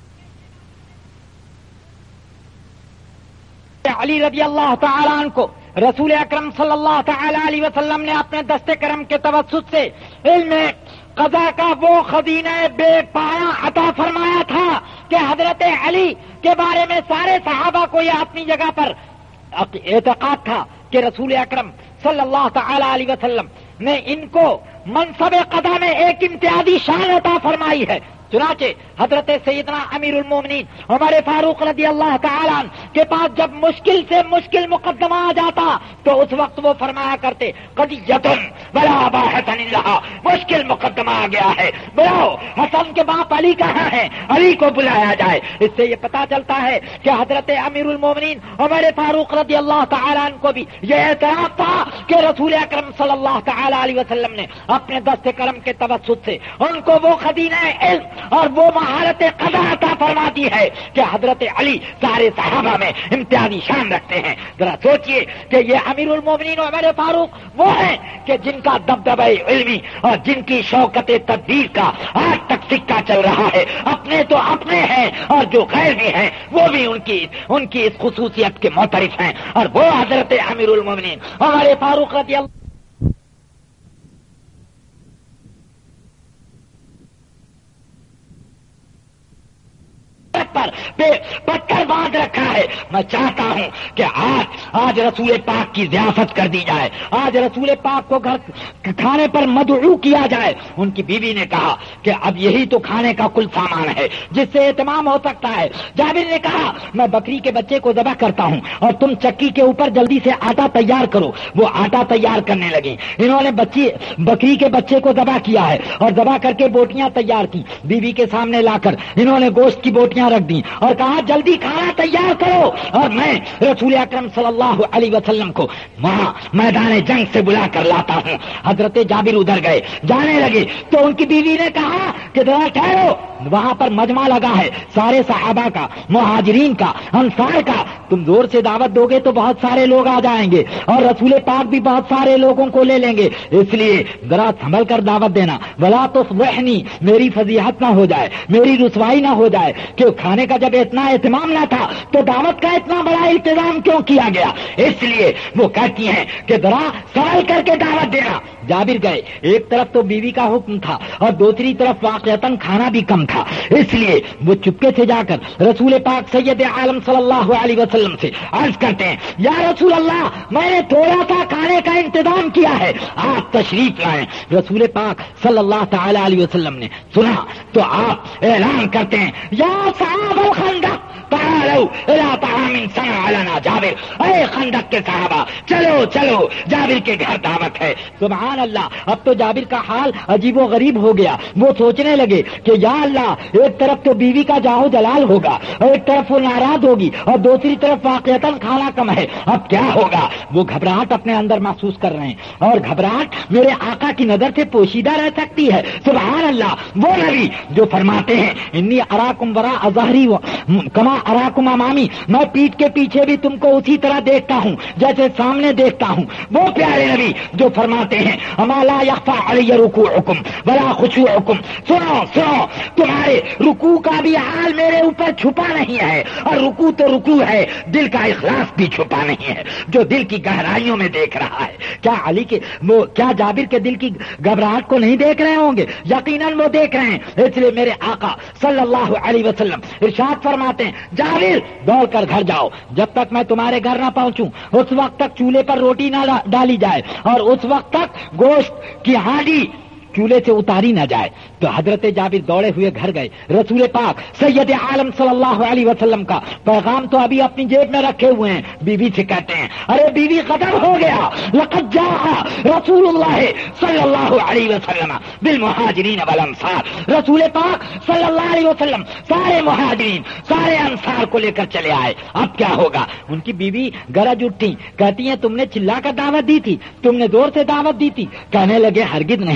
علی رضی اللہ تعالیٰ عنہ کو رسول اکرم صلی اللہ تعالی علیہ وسلم نے اپنے دست کرم کے توسط سے علم قضا کا وہ خزینہ بے پایا عطا فرمایا تھا کہ حضرت علی کے بارے میں سارے صحابہ کو یہ اپنی جگہ پر اعتقاد تھا کہ رسول اکرم صلی اللہ تعالی علیہ وسلم نے ان کو منصب قضا میں ایک امتیازی شان عطا فرمائی ہے. چنانچہ حضرت سیدنا امیر المومنین عمر فاروق رضی اللہ تعالیٰ عنہ کے پاس جب مشکل سے مشکل مقدمہ آ جاتا تو اس وقت وہ فرمایا کرتے قضیۃ ولا باحث لہا، مشکل مقدمہ آ گیا ہے، بلاؤ حسن کے باپ علی کہاں ہیں، علی کو بلایا جائے. اس سے یہ پتا چلتا ہے کہ حضرت امیر المومنین عمر فاروق رضی اللہ تعالیٰ عنہ کو بھی یہ اعتراف تھا کہ رسول اکرم صلی اللہ تعالیٰ علیہ وسلم نے اپنے دست کرم کے توسط سے ان کو وہ خزینہ علم اور وہ مہارت قضا عطا فرما دی ہے کہ حضرت علی سارے صحابہ میں امتیازی شان رکھتے ہیں. ذرا سوچئے کہ یہ امیر المومنین عمر فاروق وہ ہیں کہ جن کا دبدبہ علمی اور جن کی شوکت تدبیر کا آج تک سکہ چل رہا ہے. اپنے تو اپنے ہیں اور جو غیر بھی ہیں وہ بھی ان کی اس خصوصیت کے معترف ہیں، اور وہ حضرت امیر المومنین عمر فاروق رضی اللہ پر پتھر باندھ رکھا ہے. میں چاہتا ہوں کہ آج رسول پاک کی ضیافت کر دی جائے، آج رسول پاک کو گھر کھانے پر مدعو کیا جائے. ان کی بیوی نے کہا کہ اب یہی تو کھانے کا کل سامان ہے جس سے اہتمام ہو سکتا ہے. جابر نے کہا میں بکری کے بچے کو ذبح کرتا ہوں اور تم چکی کے اوپر جلدی سے آٹا تیار کرو. وہ آٹا تیار کرنے لگے. انہوں نے بکری کے بچے کو ذبح کیا ہے اور ذبح کر کے بوٹیاں تیار کی. بیوی کے سامنے لا کر انہوں نے گوشت کی بوٹیاں رکھ دی اور کہا جلدی کھانا تیار کرو اور میں رسول اکرم صلی اللہ علیہ وسلم کو وہاں میدان جنگ سے بلا کر لاتا ہوں. حضرت جابر ادھر گئے، جانے لگے تو ان کی بیوی نے کہا کہ ذرا ٹھہرو، وہاں پر مجمع لگا ہے سارے صحابہ کا، مہاجرین کا، انصار کا. تم زور سے دعوت دو گے تو بہت سارے لوگ آ جائیں گے اور رسول پاک بھی بہت سارے لوگوں کو لے لیں گے، اس لیے ذرا سنبھل کر دعوت دینا. ولا تصبحنی، میری فضیحت نہ ہو جائے، میری رسوائی نہ ہو جائے کہ کھانے کا جب اتنا اہتمام نہ تھا تو دعوت کا اتنا بڑا انتظام کیوں کیا گیا. اس لیے وہ کہتی ہیں کہ ذرا سوال کر کے دعوت دینا. جابر گئے، ایک طرف تو بیوی کا حکم تھا اور دوسری طرف واقعتاً کھانا بھی کم تھا، اس لیے وہ چپکے سے جا کر رسول پاک سید عالم صلی اللہ علیہ وسلم سے عرض کرتے ہیں یا رسول اللہ میں نے تھوڑا سا کھانے کا انتظام کیا ہے، آپ تشریف لائیں. رسول پاک صلی اللہ تعالی علیہ وسلم نے سنا تو آپ اعلان کرتے ہیں یا صحابہ الخندق تعالوا الى طعام صنع لنا جابر، اے خندق کے صحابہ چلو چلو جابر کے گھر دعوت ہے. سبحان اللہ. اب تو جابر کا حال عجیب و غریب ہو گیا. وہ سوچنے لگے کہ یا اللہ ایک طرف تو بیوی کا جاہو جلال ہوگا اور ایک طرف وہ ناراض ہوگی اور دوسری طرف واقعتاً کھانا کم ہے، اب کیا ہوگا. وہ گھبراہٹ اپنے اندر محسوس کر رہے ہیں اور گھبراہٹ میرے آقا کی نظر سے پوشیدہ رہ سکتی ہے. سبحان اللہ. وہ نبی جو فرماتے ہیں انی اراکم وراء ظہری کما اراکم امامی، میں پیٹھ کے پیچھے بھی تم کو اسی طرح دیکھتا ہوں جیسے سامنے دیکھتا ہوں. وہ پیارے نبی جو فرماتے ہیں اما لا یخفی علی رکوعکم ولا خشوعکم، سنو سنو تمہارے رکوع کا بھی حال میرے اوپر چھپا نہیں ہے، اور رکوع تو رکوع ہے، دل کا اخلاص بھی چھپا نہیں ہے جو دل کی گہرائیوں میں دیکھ رہا ہے. کیا جابر کے دل کی گھبراہٹ کو نہیں دیکھ رہے ہوں گے؟ یقیناً وہ دیکھ رہے ہیں. اس لیے میرے آقا صلی اللہ علیہ وسلم ارشاد فرماتے ہیں جابر دوڑ کر گھر جاؤ، جب تک میں تمہارے گھر نہ پہنچوں اس وقت تک چولہے پر روٹی نہ ڈالی جائے اور اس وقت تک گوشت کی ہانڈی چولہے سے اتاری نہ جائے. تو حضرت جابر دوڑے ہوئے گھر گئے. رسول پاک سید عالم صلی اللہ علیہ وسلم کا پیغام تو ابھی اپنی جیب میں رکھے ہوئے ہیں. بیوی سے کہتے ہیں ارے بیوی قدم ہو گیا، لقد جاء رسول اللہ صلی اللہ علیہ وسلم بالمہاجرین والانصار. رسول پاک صلی اللہ علیہ وسلم سارے مہاجرین سارے انصار کو لے کر چلے آئے. اب کیا ہوگا؟ ان کی بیوی گرج اٹھی، کہتی ہیں تم نے چلا کر دعوت دی تھی، تم نے زور سے دعوت دی تھی. کہنے لگے ہرگز نہیں، میں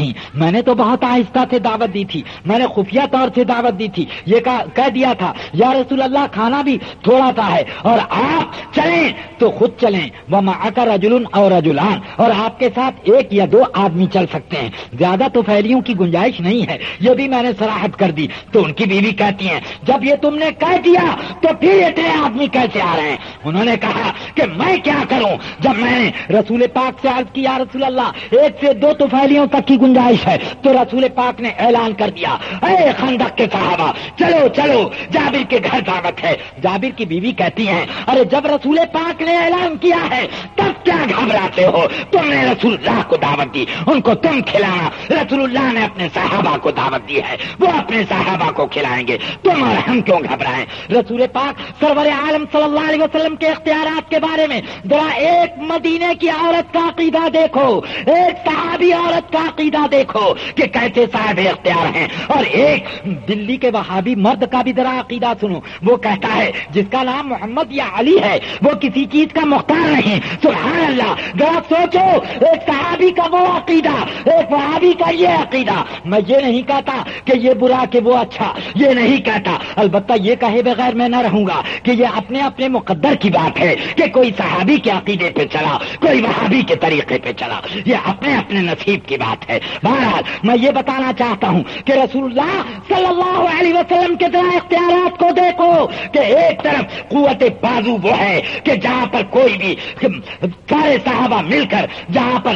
میں نے تو بہت آہستہ سے دعوت دی تھی، میں نے خفیہ طور سے دعوت دی تھی، یہ کہہ دیا تھا یا رسول اللہ کھانا بھی تھوڑا سا ہے اور آپ چلیں تو خود چلیں، وَمَعَكَ رَجُلٌ أَوْ رَجُلَانِ، اور آپ کے ساتھ ایک یا دو آدمی چل سکتے ہیں، زیادہ تو پھیلیوں کی گنجائش نہیں ہے، یہ بھی میں نے صراحت کر دی۔ تو ان کی بیوی کہتی ہیں جب یہ تم نے کہہ دیا تو پھر اتنے آدمی کیسے آ رہے ہیں؟ انہوں نے کہا کہ میں کیا کروں، جب میں نے رسول پاک سے عرض کیا رسول اللہ ایک سے دو طفیلیوں تک کی گنجائش ہے، تو رسول پاک نے اعلان کر دیا اے خندق کے صحابہ چلو چلو جابر کے گھر دعوت ہے۔ جابر کی بیوی کہتی ہیں ارے جب رسول پاک نے اعلان کیا ہے تب کیا گھبراتے ہو، تم نے رسول اللہ کو دعوت دی، ان کو تم کھلانا، رسول اللہ نے اپنے صحابہ کو دعوت دی ہے، وہ اپنے صحابہ کو کھلائیں گے، تم اور ہم کیوں گھبرائیں؟ رسول پاک سرور عالم صلی اللہ علیہ وسلم کے اختیارات کے بارے میں ذرا ایک مدینے کی عورت کا عقیدہ دیکھو، ایک صحابی عورت کا عقیدہ دیکھو کہ کیسے صاحب اختیار ہیں، اور ایک دلی کے وہابی مرد کا بھی ذرا عقیدہ سنو، وہ کہتا ہے جس کا نام محمد یا علی ہے وہ کسی چیز کا مختار نہیں۔ سبحان اللہ، ذرا سوچو، ایک صحابی کا وہ عقیدہ، ایک وہابی کا یہ عقیدہ۔ میں یہ نہیں کہتا کہ یہ برا کہ وہ اچھا، یہ نہیں کہتا، البتہ یہ کہے بغیر میں نہ رہوں گا کہ یہ اپنے اپنے مقدر کی بات ہے کہ کوئی صحابی کے عقیدے پہ چلا، کوئی وہابی کے طریقے پہ چلا، یہ اپنے اپنے نصیب کی بات ہے۔ بہرحال میں یہ بتانا چاہتا ہوں کہ رسول اللہ صلی اللہ علیہ وسلم کے ذرا اختیارات کو دیکھو کہ ایک طرف قوت بازو وہ ہے کہ جہاں پر کوئی بھی سارے صحابہ مل کر جہاں پر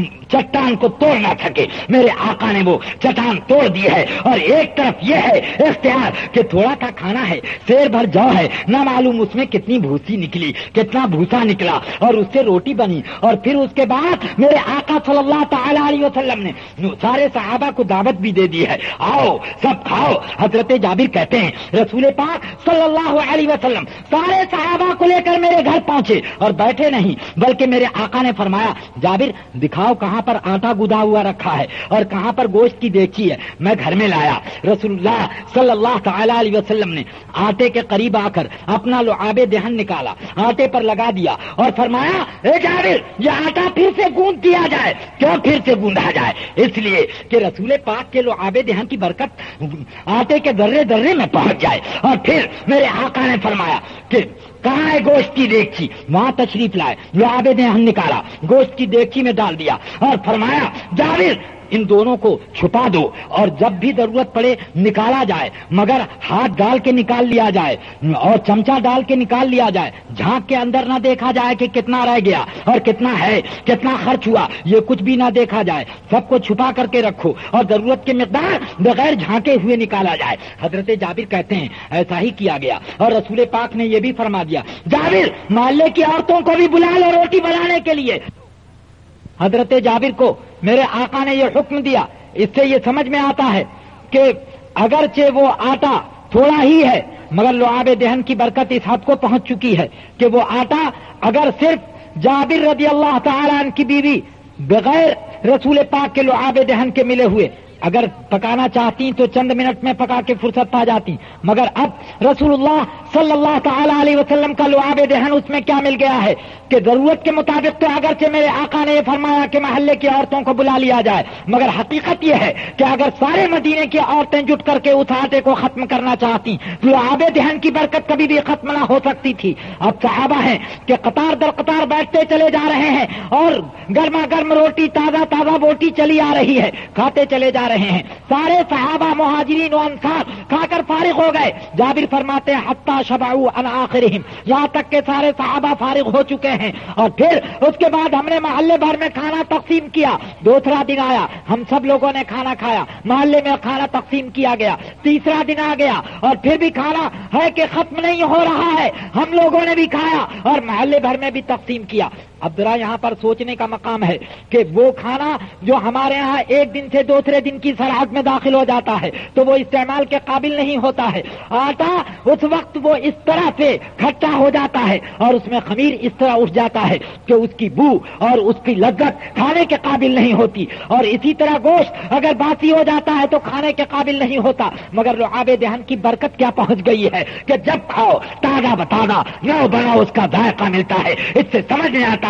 چٹان کو توڑ نہ سکے، میرے آقا نے وہ چٹان توڑ دی ہے، اور ایک طرف یہ ہے اختیار کہ تھوڑا کا کھانا ہے، سیر بھر جو ہے، نہ معلوم اس میں کتنی بھوسی نکلی، کتنا بھوسا نکلا، اور اس سے روٹی بنی، اور پھر اس کے بعد میرے آقا صلی اللہ تعالی علیہ وسلم نے سارے صحابہ کو دعوت بھی دے دی ہے، آؤ سب کھاؤ۔ حضرت جابر کہتے ہیں رسول پاک صلی اللہ علیہ وسلم سارے صحابہ کو لے کر میرے گھر پہنچے اور بیٹھے نہیں، بلکہ میرے آقا نے فرمایا جابر دکھاؤ کہاں پر آٹا گدا ہوا رکھا ہے اور کہاں پر گوشت کی دیگچی ہے۔ میں گھر میں لایا، رسول اللہ صلی اللہ تعالی علیہ وسلم نے آٹے کے قریب آ کر اپنا لعاب دہن نکالا، آٹے پر لگا دیا اور فرمایا اے جابر یہ آٹا پھر سے گوند دیا جائے۔ کیوں پھر سے گوندا جائے؟ اس لیے کہ رسول پاک کے لعاب دہن کی برکت آٹے کے ذرے ذرے میں پہنچ جائے۔ اور پھر میرے آقا نے فرمایا کہ کہاں ہے گوشت کی دیگچی؟ وہاں تشریف لائے، لعاب دہن نکالا، گوشت کی دیگچی میں ڈال دیا اور فرمایا جابر ان دونوں کو چھپا دو اور جب بھی ضرورت پڑے نکالا جائے، مگر ہاتھ ڈال کے نکال لیا جائے اور چمچہ ڈال کے نکال لیا جائے، جھانک کے اندر نہ دیکھا جائے کہ کتنا رہ گیا اور کتنا ہے، کتنا خرچ ہوا، یہ کچھ بھی نہ دیکھا جائے، سب کو چھپا کر کے رکھو اور ضرورت کے مقدار بغیر جھانکے ہوئے نکالا جائے۔ حضرت جابر کہتے ہیں ایسا ہی کیا گیا، اور رسول پاک نے یہ بھی فرما دیا جابر محلے کی عورتوں کو بھی بلا لو روٹی بنانے کے لیے۔ حضرت جابر کو میرے آقا نے یہ حکم دیا، اس سے یہ سمجھ میں آتا ہے کہ اگرچہ وہ آٹا تھوڑا ہی ہے مگر لعاب دہن کی برکت اس حد کو پہنچ چکی ہے کہ وہ آٹا اگر صرف جابر رضی اللہ تعالی عنہ کی بیوی بغیر رسول پاک کے لعاب دہن کے ملے ہوئے اگر پکانا چاہتی تو چند منٹ میں پکا کے فرصت پا جاتی، مگر اب رسول اللہ صلی اللہ تعالی علیہ وسلم کا لعاب دہن اس میں کیا مل گیا ہے کہ ضرورت کے مطابق تو اگرچہ میرے آقا نے یہ فرمایا کہ محلے کی عورتوں کو بلا لیا جائے، مگر حقیقت یہ ہے کہ اگر سارے مدینے کی عورتیں جٹ کر کے اس آٹے کو ختم کرنا چاہتی تو لعاب دہن کی برکت کبھی بھی ختم نہ ہو سکتی تھی۔ اب صحابہ ہیں کہ قطار در قطار بیٹھتے چلے جا رہے ہیں اور گرما گرم روٹی تازہ تازہ روٹی چلی آ رہی ہے، کھاتے چلے جا رہے ہیں، سارے صحابہ مہاجرین و انصار کھا کر فارغ ہو گئے۔ جابر فرماتے ہیں حتی شبعوا عن آخرہم، یہاں تک کہ سارے صحابہ فارغ ہو چکے ہیں، اور پھر اس کے بعد ہم نے محلے بھر میں کھانا تقسیم کیا۔ دوسرا دن آیا، ہم سب لوگوں نے کھانا کھایا، محلے میں کھانا تقسیم کیا گیا۔ تیسرا دن آ گیا اور پھر بھی کھانا ہے کہ ختم نہیں ہو رہا ہے، ہم لوگوں نے بھی کھایا اور محلے بھر میں بھی تقسیم کیا۔ اب ذرا یہاں پر سوچنے کا مقام ہے کہ وہ کھانا جو ہمارے ہاں ایک دن سے دوسرے دن کی سرحد میں داخل ہو جاتا ہے تو وہ استعمال کے قابل نہیں ہوتا ہے، آٹا اس وقت وہ اس طرح سے کھٹا ہو جاتا ہے اور اس میں خمیر اس طرح اٹھ جاتا ہے کہ اس کی بو اور اس کی لذت کھانے کے قابل نہیں ہوتی، اور اسی طرح گوشت اگر باسی ہو جاتا ہے تو کھانے کے قابل نہیں ہوتا، مگر لعاب دہن کی برکت کیا پہنچ گئی ہے کہ جب کھاؤ تازہ بتازہ نو بنا اس کا ذائقہ ملتا ہے۔ اس سے سمجھ میں آتا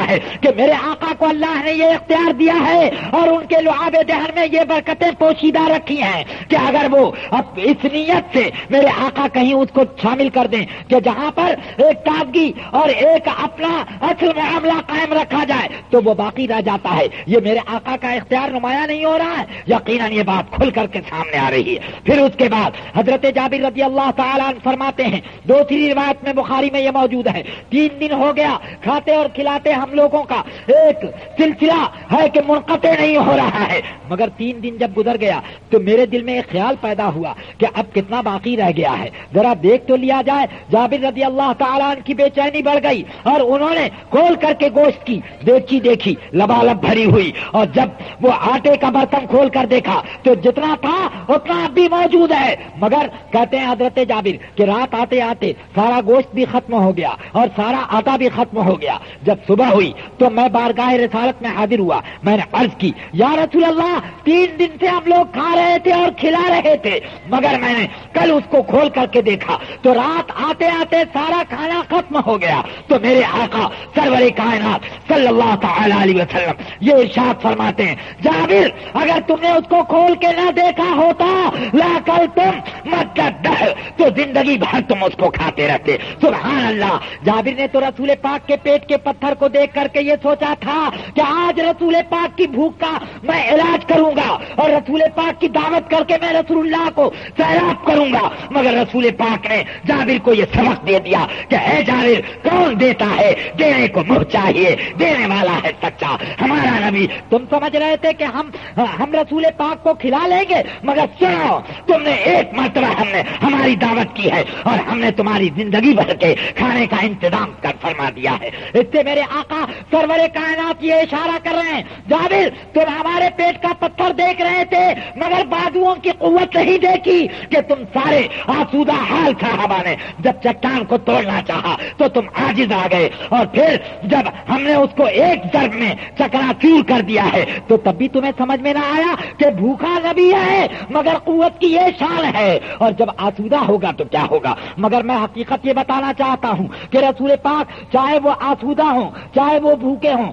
ہے کہ میرے آقا کو اللہ نے یہ اختیار دیا ہے اور ان کے لعاب دہن میں یہ برکتیں پوشیدہ رکھی ہیں کہ اگر وہ اب اس نیت سے میرے آقا کہیں اس کو شامل کر دیں کہ جہاں پر ایک تازگی اور ایک اپنا اصل معاملہ قائم رکھا جائے تو وہ باقی رہ جاتا ہے. یہ میرے آقا کا اختیار نمایاں نہیں ہو رہا ہے, یقیناً یہ بات کھل کر کے سامنے آ رہی ہے. پھر اس کے بعد حضرت جابر رضی اللہ تعالیٰ عنہ فرماتے ہیں, دوسری روایت میں بخاری میں یہ موجود ہے, 3 دن ہو گیا کھاتے اور کھلاتے ہم لوگوں کا ایک سلسلہ ہے کہ منقطع نہیں ہو رہا ہے, مگر 3 دن جب گزر گیا تو میرے دل میں ایک خیال پیدا ہوا کہ اب کتنا باقی رہ گیا ہے, ذرا دیکھ تو لیا جائے. جابر رضی اللہ تعالیٰ عنہ کی بے چینی بڑھ گئی اور انہوں نے کھول کر کے گوشت کی دیگچی دیکھی لبالب بھری ہوئی, اور جب وہ آٹے کا برتن کھول کر دیکھا تو جتنا تھا اتنا اب بھی موجود ہے. مگر کہتے ہیں حضرت جابر کہ رات آتے آتے سارا گوشت بھی ختم ہو گیا اور سارا آٹا بھی ختم ہو گیا. جب صبح ہوئی تو میں بارگاہ رسالت میں حاضر ہوا. میں نے عرض کی, یا رسول اللہ 3 دن سے ہم لوگ کھا رہے تھے اور کھلا رہے تھے, مگر میں نے کل اس کو کھول کر کے دیکھا تو رات آتے آتے سارا کھانا ختم ہو گیا. تو میرے آقا سرور کائنات صلی اللہ تعالی علیہ وسلم یہ ارشاد فرماتے ہیں, جابر اگر تم نے اس کو کھول کے نہ دیکھا ہوتا لا کل تم مدت تو زندگی بھر تم اس کو کھاتے رہتے. سبحان اللہ. جابر نے تو رسول پاک کے پیٹ کے پتھر کو دیکھ کر کے یہ سوچا تھا کہ آج رسول پاک کی بھوک کا میں علاج کروں گا اور رسول پاک کی دعوت کر کے میں رسول اللہ کو سیراب کروں گا, مگر رسول پاک نے جابر کو یہ سبق دے دیا کہ اے جابر کون دیتا ہے, دینے کو منہ چاہیے, دینے والا ہے سچا ہمارا نبی. تم سمجھ رہے تھے کہ ہم رسول پاک کو کھلا لیں گے, مگر سنو تم نے ایک مرتبہ ہماری دعوت کی ہے اور ہم نے تمہاری زندگی بھر کے کھانے کا انتظام کر فرما دیا ہے. اس سے میرے آقا سرور کائنات یہ اشارہ کر رہے ہیں, جابر تم ہمارے پیٹ کا پتھر دیکھ رہے تھے مگر بازوؤں کی قوت نہیں دیکھی کہ تم سارے آسودہ حال صحابہ نے جب چٹان کو توڑنا چاہا تو تم عاجز آ گئے, اور پھر جب ہم نے اس کو ایک ضرب میں چکنا چور کر دیا ہے تو تب بھی تمہیں سمجھ میں نہ آیا کہ بھوکا نبی ہے مگر قوت کی یہ شان ہے, اور جب آسودہ ہوگا تو کیا ہوگا. مگر میں حقیقت یہ بتانا چاہتا ہوں کہ رسول پاک چاہے وہ آسودہ ہوں چاہے وہ بھوکے ہوں,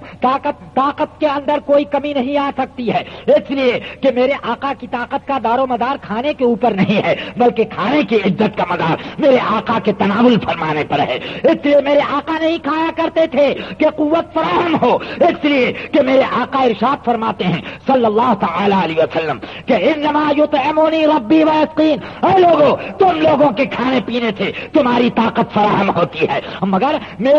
طاقت کے اندر کوئی کمی نہیں آ سکتی ہے, اس لیے کہ میرے آقا کی طاقت کا دار و مدار کھانے کے اوپر نہیں ہے بلکہ کھانے کی عزت کا مدار میرے آقا کے تناول فرمانے پر ہے. اس لیے میرے آقا نہیں کھایا کرتے تھے کہ قوت فراہم ہو, اس لیے کہ میرے آقا ارشاد فرماتے ہیں صلی اللہ تعالی علیہ وسلم کہ انما یطعمونی ربی ویسقین, اے لوگوں تم لوگوں کے کھانے پینے سے تمہاری طاقت فراہم ہوتی ہے, مگر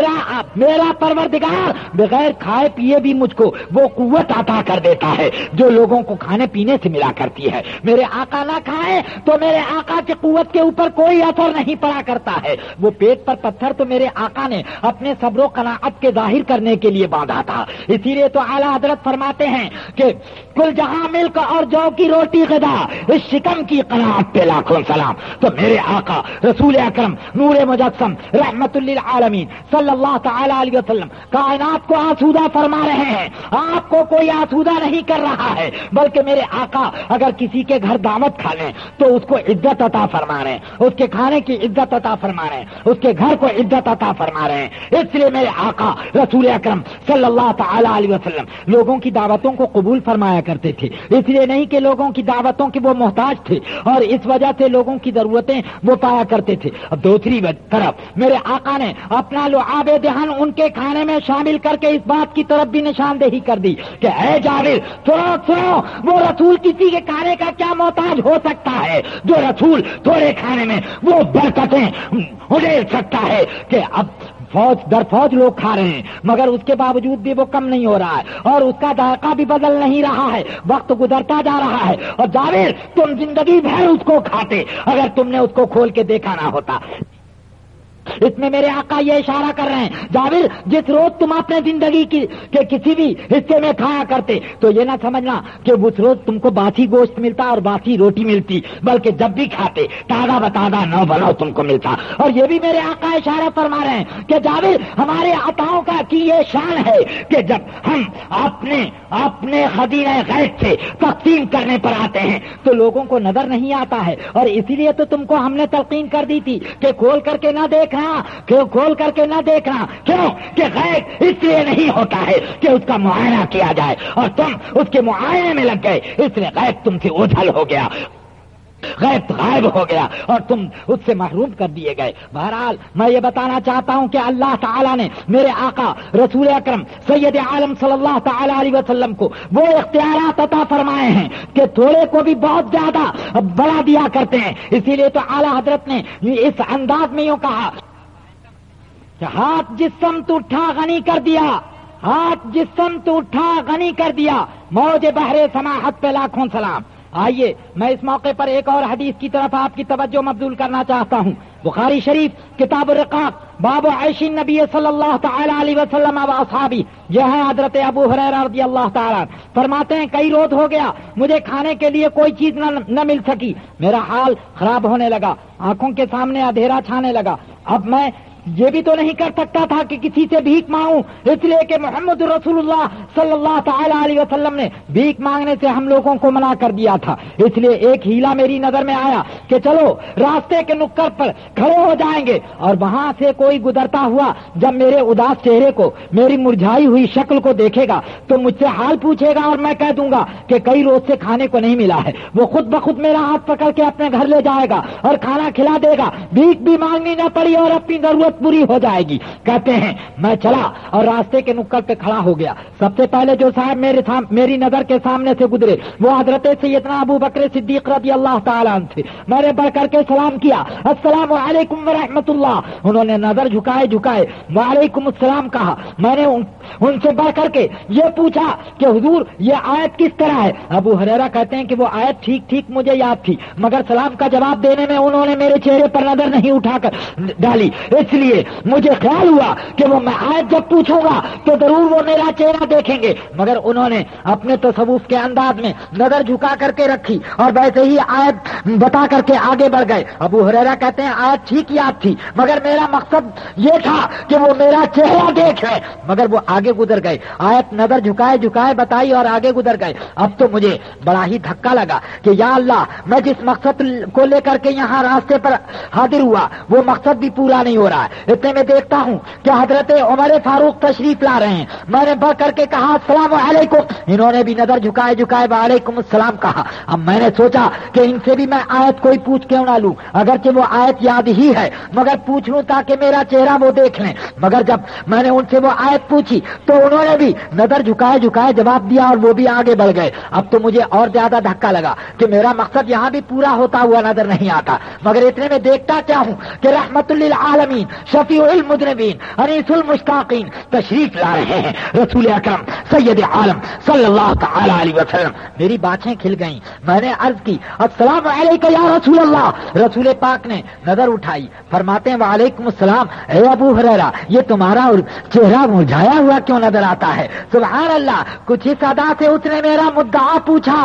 میرا پروردگار بغیر کھائے پیے بھی مجھ کو وہ قوت عطا کر دیتا ہے جو لوگوں کو کھانے پینے سے ملا کرتی ہے. میرے آقا نہ کھائے تو میرے آقا کی قوت کے اوپر کوئی اثر نہیں پڑا کرتا ہے. وہ پیٹ پر پتھر تو میرے آقا نے اپنے صبر و قناعت کے ظاہر کرنے کے لیے باندھا تھا. اسی لیے تو اعلیٰ حضرت فرماتے ہیں کہ کل جہاں ملک اور جو کی روٹی غذا, اس شکم کی قناعت پہ لاکھوں سلام. تو میرے آقا رسول اکرم نور مجسم رحمت للعالمین صلی اللہ تعالی علیہ وسلم کائنات کو آسودہ فرما رہے ہیں. آپ کو کوئی آسودہ نہیں کر رہا ہے بلکہ میرے آقا اگر کسی کے گھر دعوت کھا لیں تو اس کو عزت عطا فرما رہے ہیں, اس کے کھانے کی عزت عطا فرما رہے ہیں, اس کے گھر کو عزت عطا فرما رہے ہیں. اس لیے میرے آقا رسول اکرم صلی اللہ تعالی علیہ وسلم لوگوں کی دعوتوں کو قبول فرمایا کرتے تھے, اس لیے نہیں کہ لوگوں کی دعوتوں کے وہ محتاج تھے اور اس وجہ سے لوگوں کی ضرورتیں وہ پایا کرتے تھے. اب دوسری طرف میرے آقا نے اپنا لعاب دہن ان کے کھانے میں شامل کر کے اس بات کی طرف بھی نشاندہی کر دی کہ اے جابر سنو وہ رسول کسی کے کھانے کا کیا محتاج ہو سکتا ہے جو رسول تھوڑے کھانے میں وہ برکتیں اڑیل سکتا ہے کہ اب فوج در فوج لوگ کھا رہے ہیں مگر اس کے باوجود بھی وہ کم نہیں ہو رہا ہے اور اس کا ذائقہ بھی بدل نہیں رہا ہے, وقت گزرتا جا رہا ہے. اور جابر تم زندگی بھر اس کو کھاتے اگر تم نے اس کو کھول کے دیکھا نہ ہوتا. اس میں میرے آقا یہ اشارہ کر رہے ہیں جابر جس روز تم اپنے زندگی کے کسی بھی حصے میں کھایا کرتے تو یہ نہ سمجھنا کہ اس روز تم کو باسی گوشت ملتا اور باسی روٹی ملتی, بلکہ جب بھی کھاتے تازہ بتازہ نو بنو تم کو ملتا. اور یہ بھی میرے آقا اشارہ فرما رہے ہیں کہ جابر ہمارے عطاؤں کا کی یہ شان ہے کہ جب ہم اپنے خزینہ غیب سے تقسیم کرنے پر آتے ہیں تو لوگوں کو نظر نہیں آتا ہے, اور اسی لیے تو تم کو ہم نے تلقین کر دی تھی کہ کھول کر کے نہ دیکھ فرمایا کہ کھول کر کے نہ دیکھنا. کیوں کہ غیب اس لیے نہیں ہوتا ہے کہ اس کا معائنہ کیا جائے اور تم اس کے معائنے میں لگ گئے, اس لیے غیب تم سے اوجھل ہو گیا, غیب غائب ہو گیا اور تم اس سے محروم کر دیے گئے. بہرحال میں یہ بتانا چاہتا ہوں کہ اللہ تعالیٰ نے میرے آقا رسول اکرم سید عالم صلی اللہ تعالی علیہ وسلم کو وہ اختیارات عطا فرمائے ہیں کہ تھوڑے کو بھی بہت زیادہ بڑا دیا کرتے ہیں. اسی لیے تو اعلیٰ حضرت نے اس انداز میں یوں کہا کہ ہاتھ جس سمت اٹھا غنی کر دیا, ہاتھ جس سمت اٹھا غنی کر دیا, موج بحر سماحت پہ لاکھوں سلام. آئیے میں اس موقع پر ایک اور حدیث کی طرف آپ کی توجہ مبذول کرنا چاہتا ہوں. بخاری شریف کتاب الرقاق باب عیش النبی صلی اللہ تعالی علیہ وسلم و اصحابہ, یہ ہے حضرت ابو ہریرہ رضی اللہ تعالیٰ فرماتے ہیں کئی روز ہو گیا مجھے کھانے کے لیے کوئی چیز نہ مل سکی, میرا حال خراب ہونے لگا, آنکھوں کے سامنے اندھیرا چھانے لگا. اب میں یہ بھی تو نہیں کر سکتا تھا کہ کسی سے بھیک مانگوں, اس لیے کہ محمد رسول اللہ صلی اللہ تعالی علیہ وسلم نے بھیک مانگنے سے ہم لوگوں کو منع کر دیا تھا. اس لیے ایک ہیلا میری نظر میں آیا کہ چلو راستے کے نکڑ پر کھڑے ہو جائیں گے, اور وہاں سے کوئی گزرتا ہوا جب میرے اداس چہرے کو, میری مرجھائی ہوئی شکل کو دیکھے گا تو مجھ سے حال پوچھے گا اور میں کہہ دوں گا کہ کئی روز سے کھانے کو نہیں ملا ہے. وہ خود بخود میرا ہاتھ پکڑ کے اپنے گھر لے جائے گا اور کھانا کھلا دے گا, بھیک بھی مانگنی نہ پڑی اور اپنی ضرورت پوری ہو جائے گی. کہتے ہیں میں چلا اور راستے کے نکڑ پہ کھڑا ہو گیا. سب سے پہلے جو صاحب میری نظر کے سامنے سے گزرے وہ حضرت سیدنا ابو بکر صدیق رضی اللہ تعالیٰ عنہ تھے. میں نے بڑھ کر کے سلام کیا, السلام علیکم ورحمۃ اللہ. انہوں نے نظر جھکائے وعلیکم السلام کہا. میں نے ان سے بڑھ کر کے یہ پوچھا کہ حضور یہ آیت کس طرح ہے. ابو ہریرہ کہتے ہیں کہ وہ آیت ٹھیک مجھے یاد تھی, مگر سلام کا جواب دینے میں انہوں نے میرے چہرے پر نظر نہیں اٹھا کر ڈالی, اس لیے مجھے خیال ہوا کہ وہ میں آیت جب پوچھوں گا تو ضرور وہ میرا چہرہ دیکھیں گے, مگر انہوں نے اپنے تصوف کے انداز میں نظر جھکا کر کے رکھی اور ویسے ہی آیت بتا کر کے آگے بڑھ گئے. ابو ہریرہ کہتے ہیں آیت ٹھیک یاد تھی مگر میرا مقصد یہ تھا کہ وہ میرا چہرہ دیکھ لیں, مگر وہ آگے گزر گئے. آیت نظر جھکائے بتائی اور آگے گزر گئے. اب تو مجھے بڑا ہی دھکا لگا کہ یا اللہ, میں جس مقصد کو لے کر کے یہاں راستے پر حاضر ہوا وہ مقصد بھی پورا نہیں ہو رہا ہے. اتنے میں دیکھتا ہوں کہ حضرت عمر فاروق تشریف لا رہے ہیں. میں نے بڑھ کر کے کہا السلام علیکم, انہوں نے بھی نظر جھکائے وعلیکم السلام کہا. اب میں نے سوچا کہ ان سے بھی میں آیت کوئی پوچھ کیوں نہ لوں, اگرچہ وہ آیت یاد ہی ہے مگر پوچھ لوں تاکہ میرا چہرہ وہ دیکھ لیں. مگر جب میں نے ان سے وہ آیت پوچھی تو انہوں نے بھی نظر جھکائے جواب دیا اور وہ بھی آگے بڑھ گئے. اب تو مجھے اور زیادہ دھکا لگا کہ میرا مقصد یہاں بھی پورا ہوتا ہوا نظر نہیں آتا. مگر اتنے میں دیکھتا کیا ہوں کہ رحمت للعالمین شفیع المذنبین انیس المشتاقین تشریف لا رہے ہیں رسول اکرم سید عالم صلی اللہ تعالی علیہ وسلم. میری باتیں کھل گئیں. میں نے عرض کی السلام علیکم یا رسول اللہ. رسول پاک نے نظر اٹھائی, فرماتے ہیں وعلیکم السلام. اے ابو ہریرہ, یہ تمہارا چہرہ مرجھایا ہوا کیوں نظر آتا ہے؟ سبحان اللہ. کچھ اس ادا سے اس نے میرا مدعا پوچھا,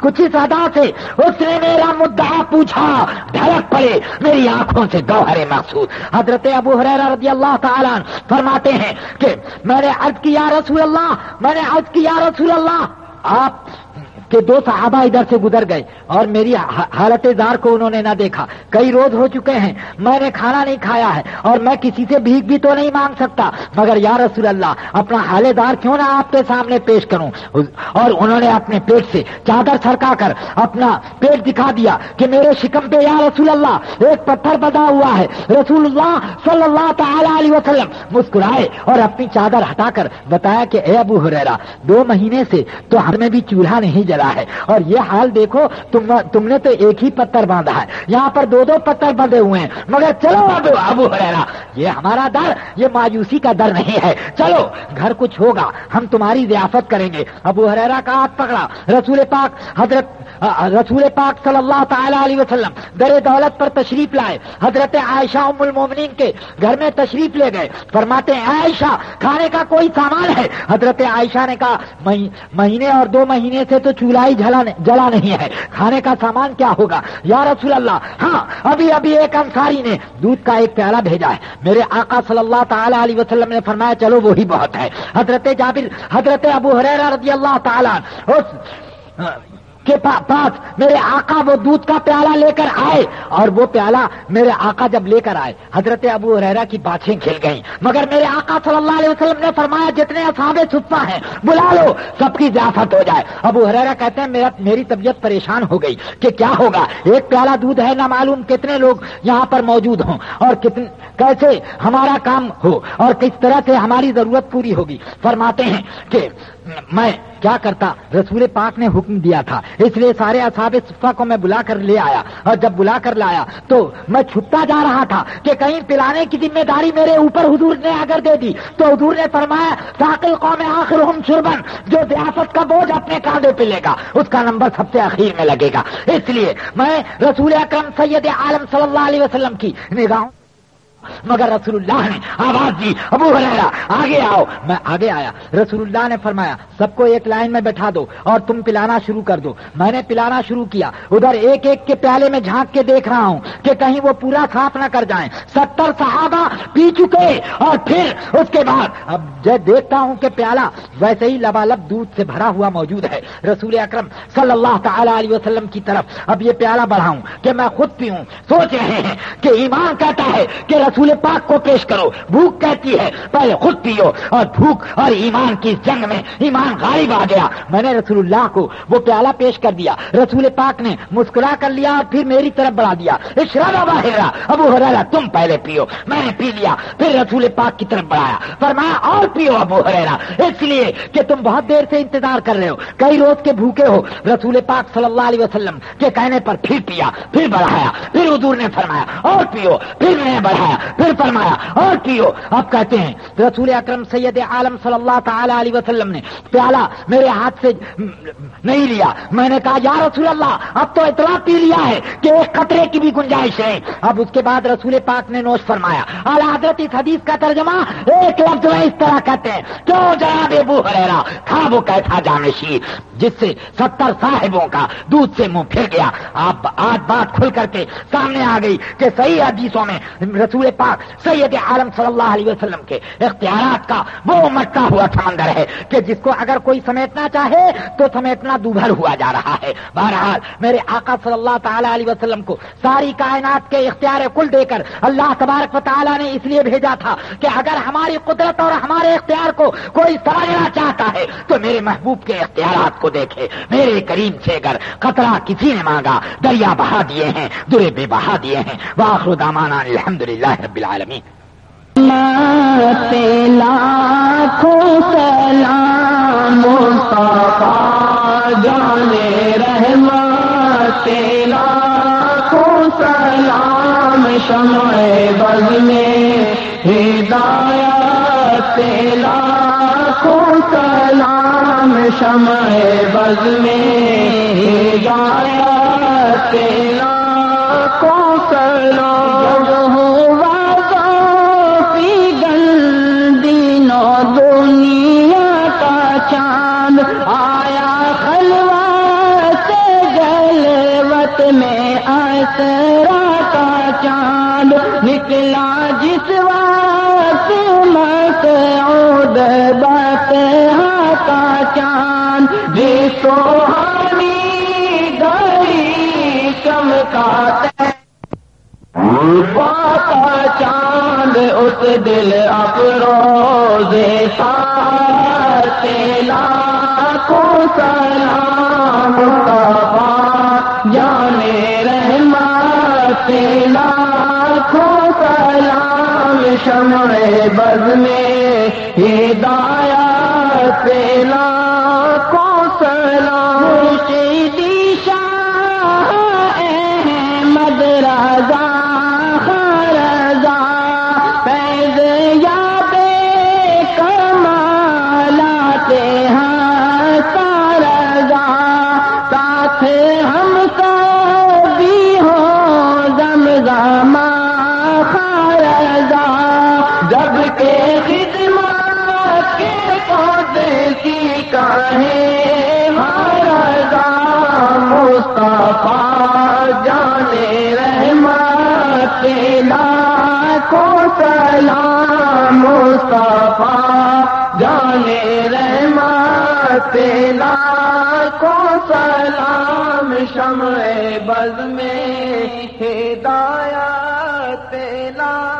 ڈھلک پڑے میری آنکھوں سے گوہر مقصود. حضرت ابو ہریرہ رضی اللہ تعالیٰ فرماتے ہیں کہ میں نے عرض کی یا رسول اللہ, آپ کہ دو صحابہ ادھر سے گزر گئے اور میری حالت زار کو انہوں نے نہ دیکھا. کئی روز ہو چکے ہیں, میں نے کھانا نہیں کھایا ہے اور میں کسی سے بھیک بھی تو نہیں مانگ سکتا, مگر یا رسول اللہ اپنا حال دار کیوں نہ آپ کے سامنے پیش کروں. اور انہوں نے اپنے پیٹ سے چادر سرکا کر اپنا پیٹ دکھا دیا کہ میرے شکم پہ یا رسول اللہ ایک پتھر بندھا ہوا ہے. رسول اللہ صلی اللہ تعالی علیہ وسلم مسکرائے اور اپنی چادر ہٹا کر بتایا کہ اے ابو ہریرہ, 2 مہینے سے تو ہر میں بھی چولہا نہیں جلا ہے اور یہ حال دیکھو, تم نے تو ایک ہی پتھر باندھا ہے, یہاں پر 2 پتھر بندھے ہوئے ہیں. مگر چلو ابو ہریرہ, یہ ہمارا در یہ مایوسی کا در نہیں ہے, چلو گھر کچھ ہوگا, ہم تمہاری ضیافت کریں گے. ابو ہریرہ کا ہاتھ پکڑا رسول پاک صلی اللہ تعالی علیہ وسلم در دولت پر تشریف لائے. حضرت عائشہ ام المومنین کے گھر میں تشریف لے گئے. فرماتے ہیں عائشہ کھانے کا کوئی سامان ہے؟ حضرت عائشہ نے کہا مہینے اور 2 مہینے سے تو چولہا ہی جلا نہیں ہے, کھانے کا سامان کیا ہوگا؟ یا رسول اللہ ہاں, ابھی ایک انصاری نے دودھ کا ایک پیالہ بھیجا ہے. میرے آقا صلی اللہ تعالی علیہ وسلم نے فرمایا چلو وہی بہت ہے. حضرت ابو ہریرہ رضی اللہ تعالی کے پاس میرے آقا وہ دودھ کا پیالہ لے کر آئے، اور وہ پیالہ میرے آقا جب لے کر آئے حضرت ابو ہریرہ کی باتیں کھل گئیں، مگر میرے آقا صلی اللہ علیہ وسلم نے فرمایا جتنے اصحاب صفہ ہیں بلا لو، سب کی ضیافت ہو جائے۔ ابو ہریرہ کہتے ہیں میری طبیعت پریشان ہو گئی کہ کیا ہوگا، ایک پیالہ دودھ ہے، نہ معلوم کتنے لوگ یہاں پر موجود ہوں اور کیسے ہمارا کام ہو اور کس طرح سے ہماری ضرورت پوری ہوگی۔ فرماتے ہیں کہ میں کیا کرتا، رسول پاک نے حکم دیا تھا، اس لیے سارے اصحاب صفہ کو میں بلا کر لے آیا، اور جب بلا کر لایا تو میں چھپتا جا رہا تھا کہ کہیں پلانے کی ذمہ داری میرے اوپر حضور نے اگر دے دی تو حضور نے فرمایا ساقی قوم آخرہم شربن، جو ضیافت کا بوجھ اپنے کاندھے پہ لے گا اس کا نمبر سب سے اخیر میں لگے گا۔ اس لیے میں رسول اکرم سید عالم صلی اللہ علیہ وسلم کی نگاہوں، مگر رسول اللہ نے آواز دی ابو ہریرہ آگے آؤ، میں آگے آیا۔ رسول اللہ نے فرمایا سب کو ایک لائن میں بٹھا دو اور تم پلانا شروع کر دو۔ میں نے پلانا شروع کیا، ادھر ایک ایک کے پیالے میں جھانک کے دیکھ رہا ہوں کہ کہیں وہ پورا صاف نہ کر جائیں۔ 70 صحابہ پی چکے، اور پھر اس کے بعد اب جب دیکھتا ہوں کہ پیالہ ویسے ہی لبالب دودھ سے بھرا ہوا موجود ہے۔ رسول اکرم صلی اللہ تعالی علیہ وسلم کی طرف اب یہ پیالہ بڑھاؤں کہ میں خود پیوں۔ سوچ رہے ہیں کہ ایمان کہتا ہے کہ رسول پاک کو پیش کرو، بھوک کہتی ہے پہلے خود پیو، اور بھوک اور ایمان کی جنگ میں ایمان غالب آ گیا۔ میں نے رسول اللہ کو وہ پیالہ پیش کر دیا، رسول پاک نے مسکرا کر لیا اور پھر میری طرف بڑھا دیا، اشرب ابا ہریرہ، ابو ہریرہ تم پہلے پیو۔ میں نے پی لیا، پھر رسول پاک کی طرف بڑھایا، فرمایا اور پیو ابو ہریرہ، اس لیے کہ تم بہت دیر سے انتظار کر رہے ہو، کئی روز کے بھوکے ہو۔ رسول پاک صلی اللہ علیہ وسلم کے کہنے پر پھر پیا، پھر بڑھایا، پھر حضور نے فرمایا اور پیو، پھر میں نے بڑھایا، پھر فرمایا اور پیو۔ اب کہتے ہیں رسول اکرم سید عالم صلی اللہ تعالی علیہ وسلم نے پیالہ میرے ہاتھ سے نہیں لیا۔ میں نے کہا یا رسول اللہ اب تو اتنا پی لیا ہے کہ ایک قطرے کی بھی گنجائش ہے۔ اب اس کے بعد رسول پاک نے نوش فرمایا۔ اعلی حضرت اس حدیث کا ترجمہ ایک لفظ میں اس طرح کہتے ہیں، کیوں جناب ابو ہریرہ تھا وہ کیسا جانشین جس سے 70 صاحبوں کا دودھ سے منہ پھر گیا۔ اب آج بات کھل کر کے سامنے آ گئی کہ صحیح حدیثوں میں رسول پاک سید عالم صلی اللہ علیہ وسلم کے اختیارات کا وہ مٹکا ہوا سمندر ہے کہ جس کو اگر کوئی سمیٹنا چاہے تو سمیٹنا دوبھر ہوا جا رہا ہے۔ بہرحال میرے آقا صلی اللہ تعالی علیہ وسلم کو ساری کائنات کے اختیار کل دے کر اللہ تبارک و تعالی نے اس لیے بھیجا تھا کہ اگر ہماری قدرت اور ہمارے اختیار کو کوئی سمجھنا چاہتا ہے تو میرے محبوب کے اختیارات کو دیکھے۔ میرے کریم سے اگر قطرہ کسی نے مانگا دریا بہا دیے ہیں، درے بے بہا دیے ہیں۔ وآخر دعوانا الحمدللہ رب العالمین۔ لاکھوں سلام مصطفیٰ جانے رحمت، لاکھوں سلام شمع بز میں ہدایت، لاکھوں سلام شمع بز میں ہدایت، لاکھوں سلام دنیا کا چاند آیا خلوت جلوت میں، اسرا کا چاند نکلا جس وقت مسعود بطحہ کا چاند، جس کو ہمی گھڑی چمکاتے پاتا چاند اس دل افروز ساتھ، لاکھوں سلام مصطفیٰ جانے رحمت، لاکھوں سلام شمع بز میں ہدایت، لاکھوں سلام مرشدی شاہ احمد رضا مصطفیٰ جانے رحمت، لاکھوں سلام مصطفیٰ جانے رحمت لاکھوں سلام شمع بز میں ہدایت لا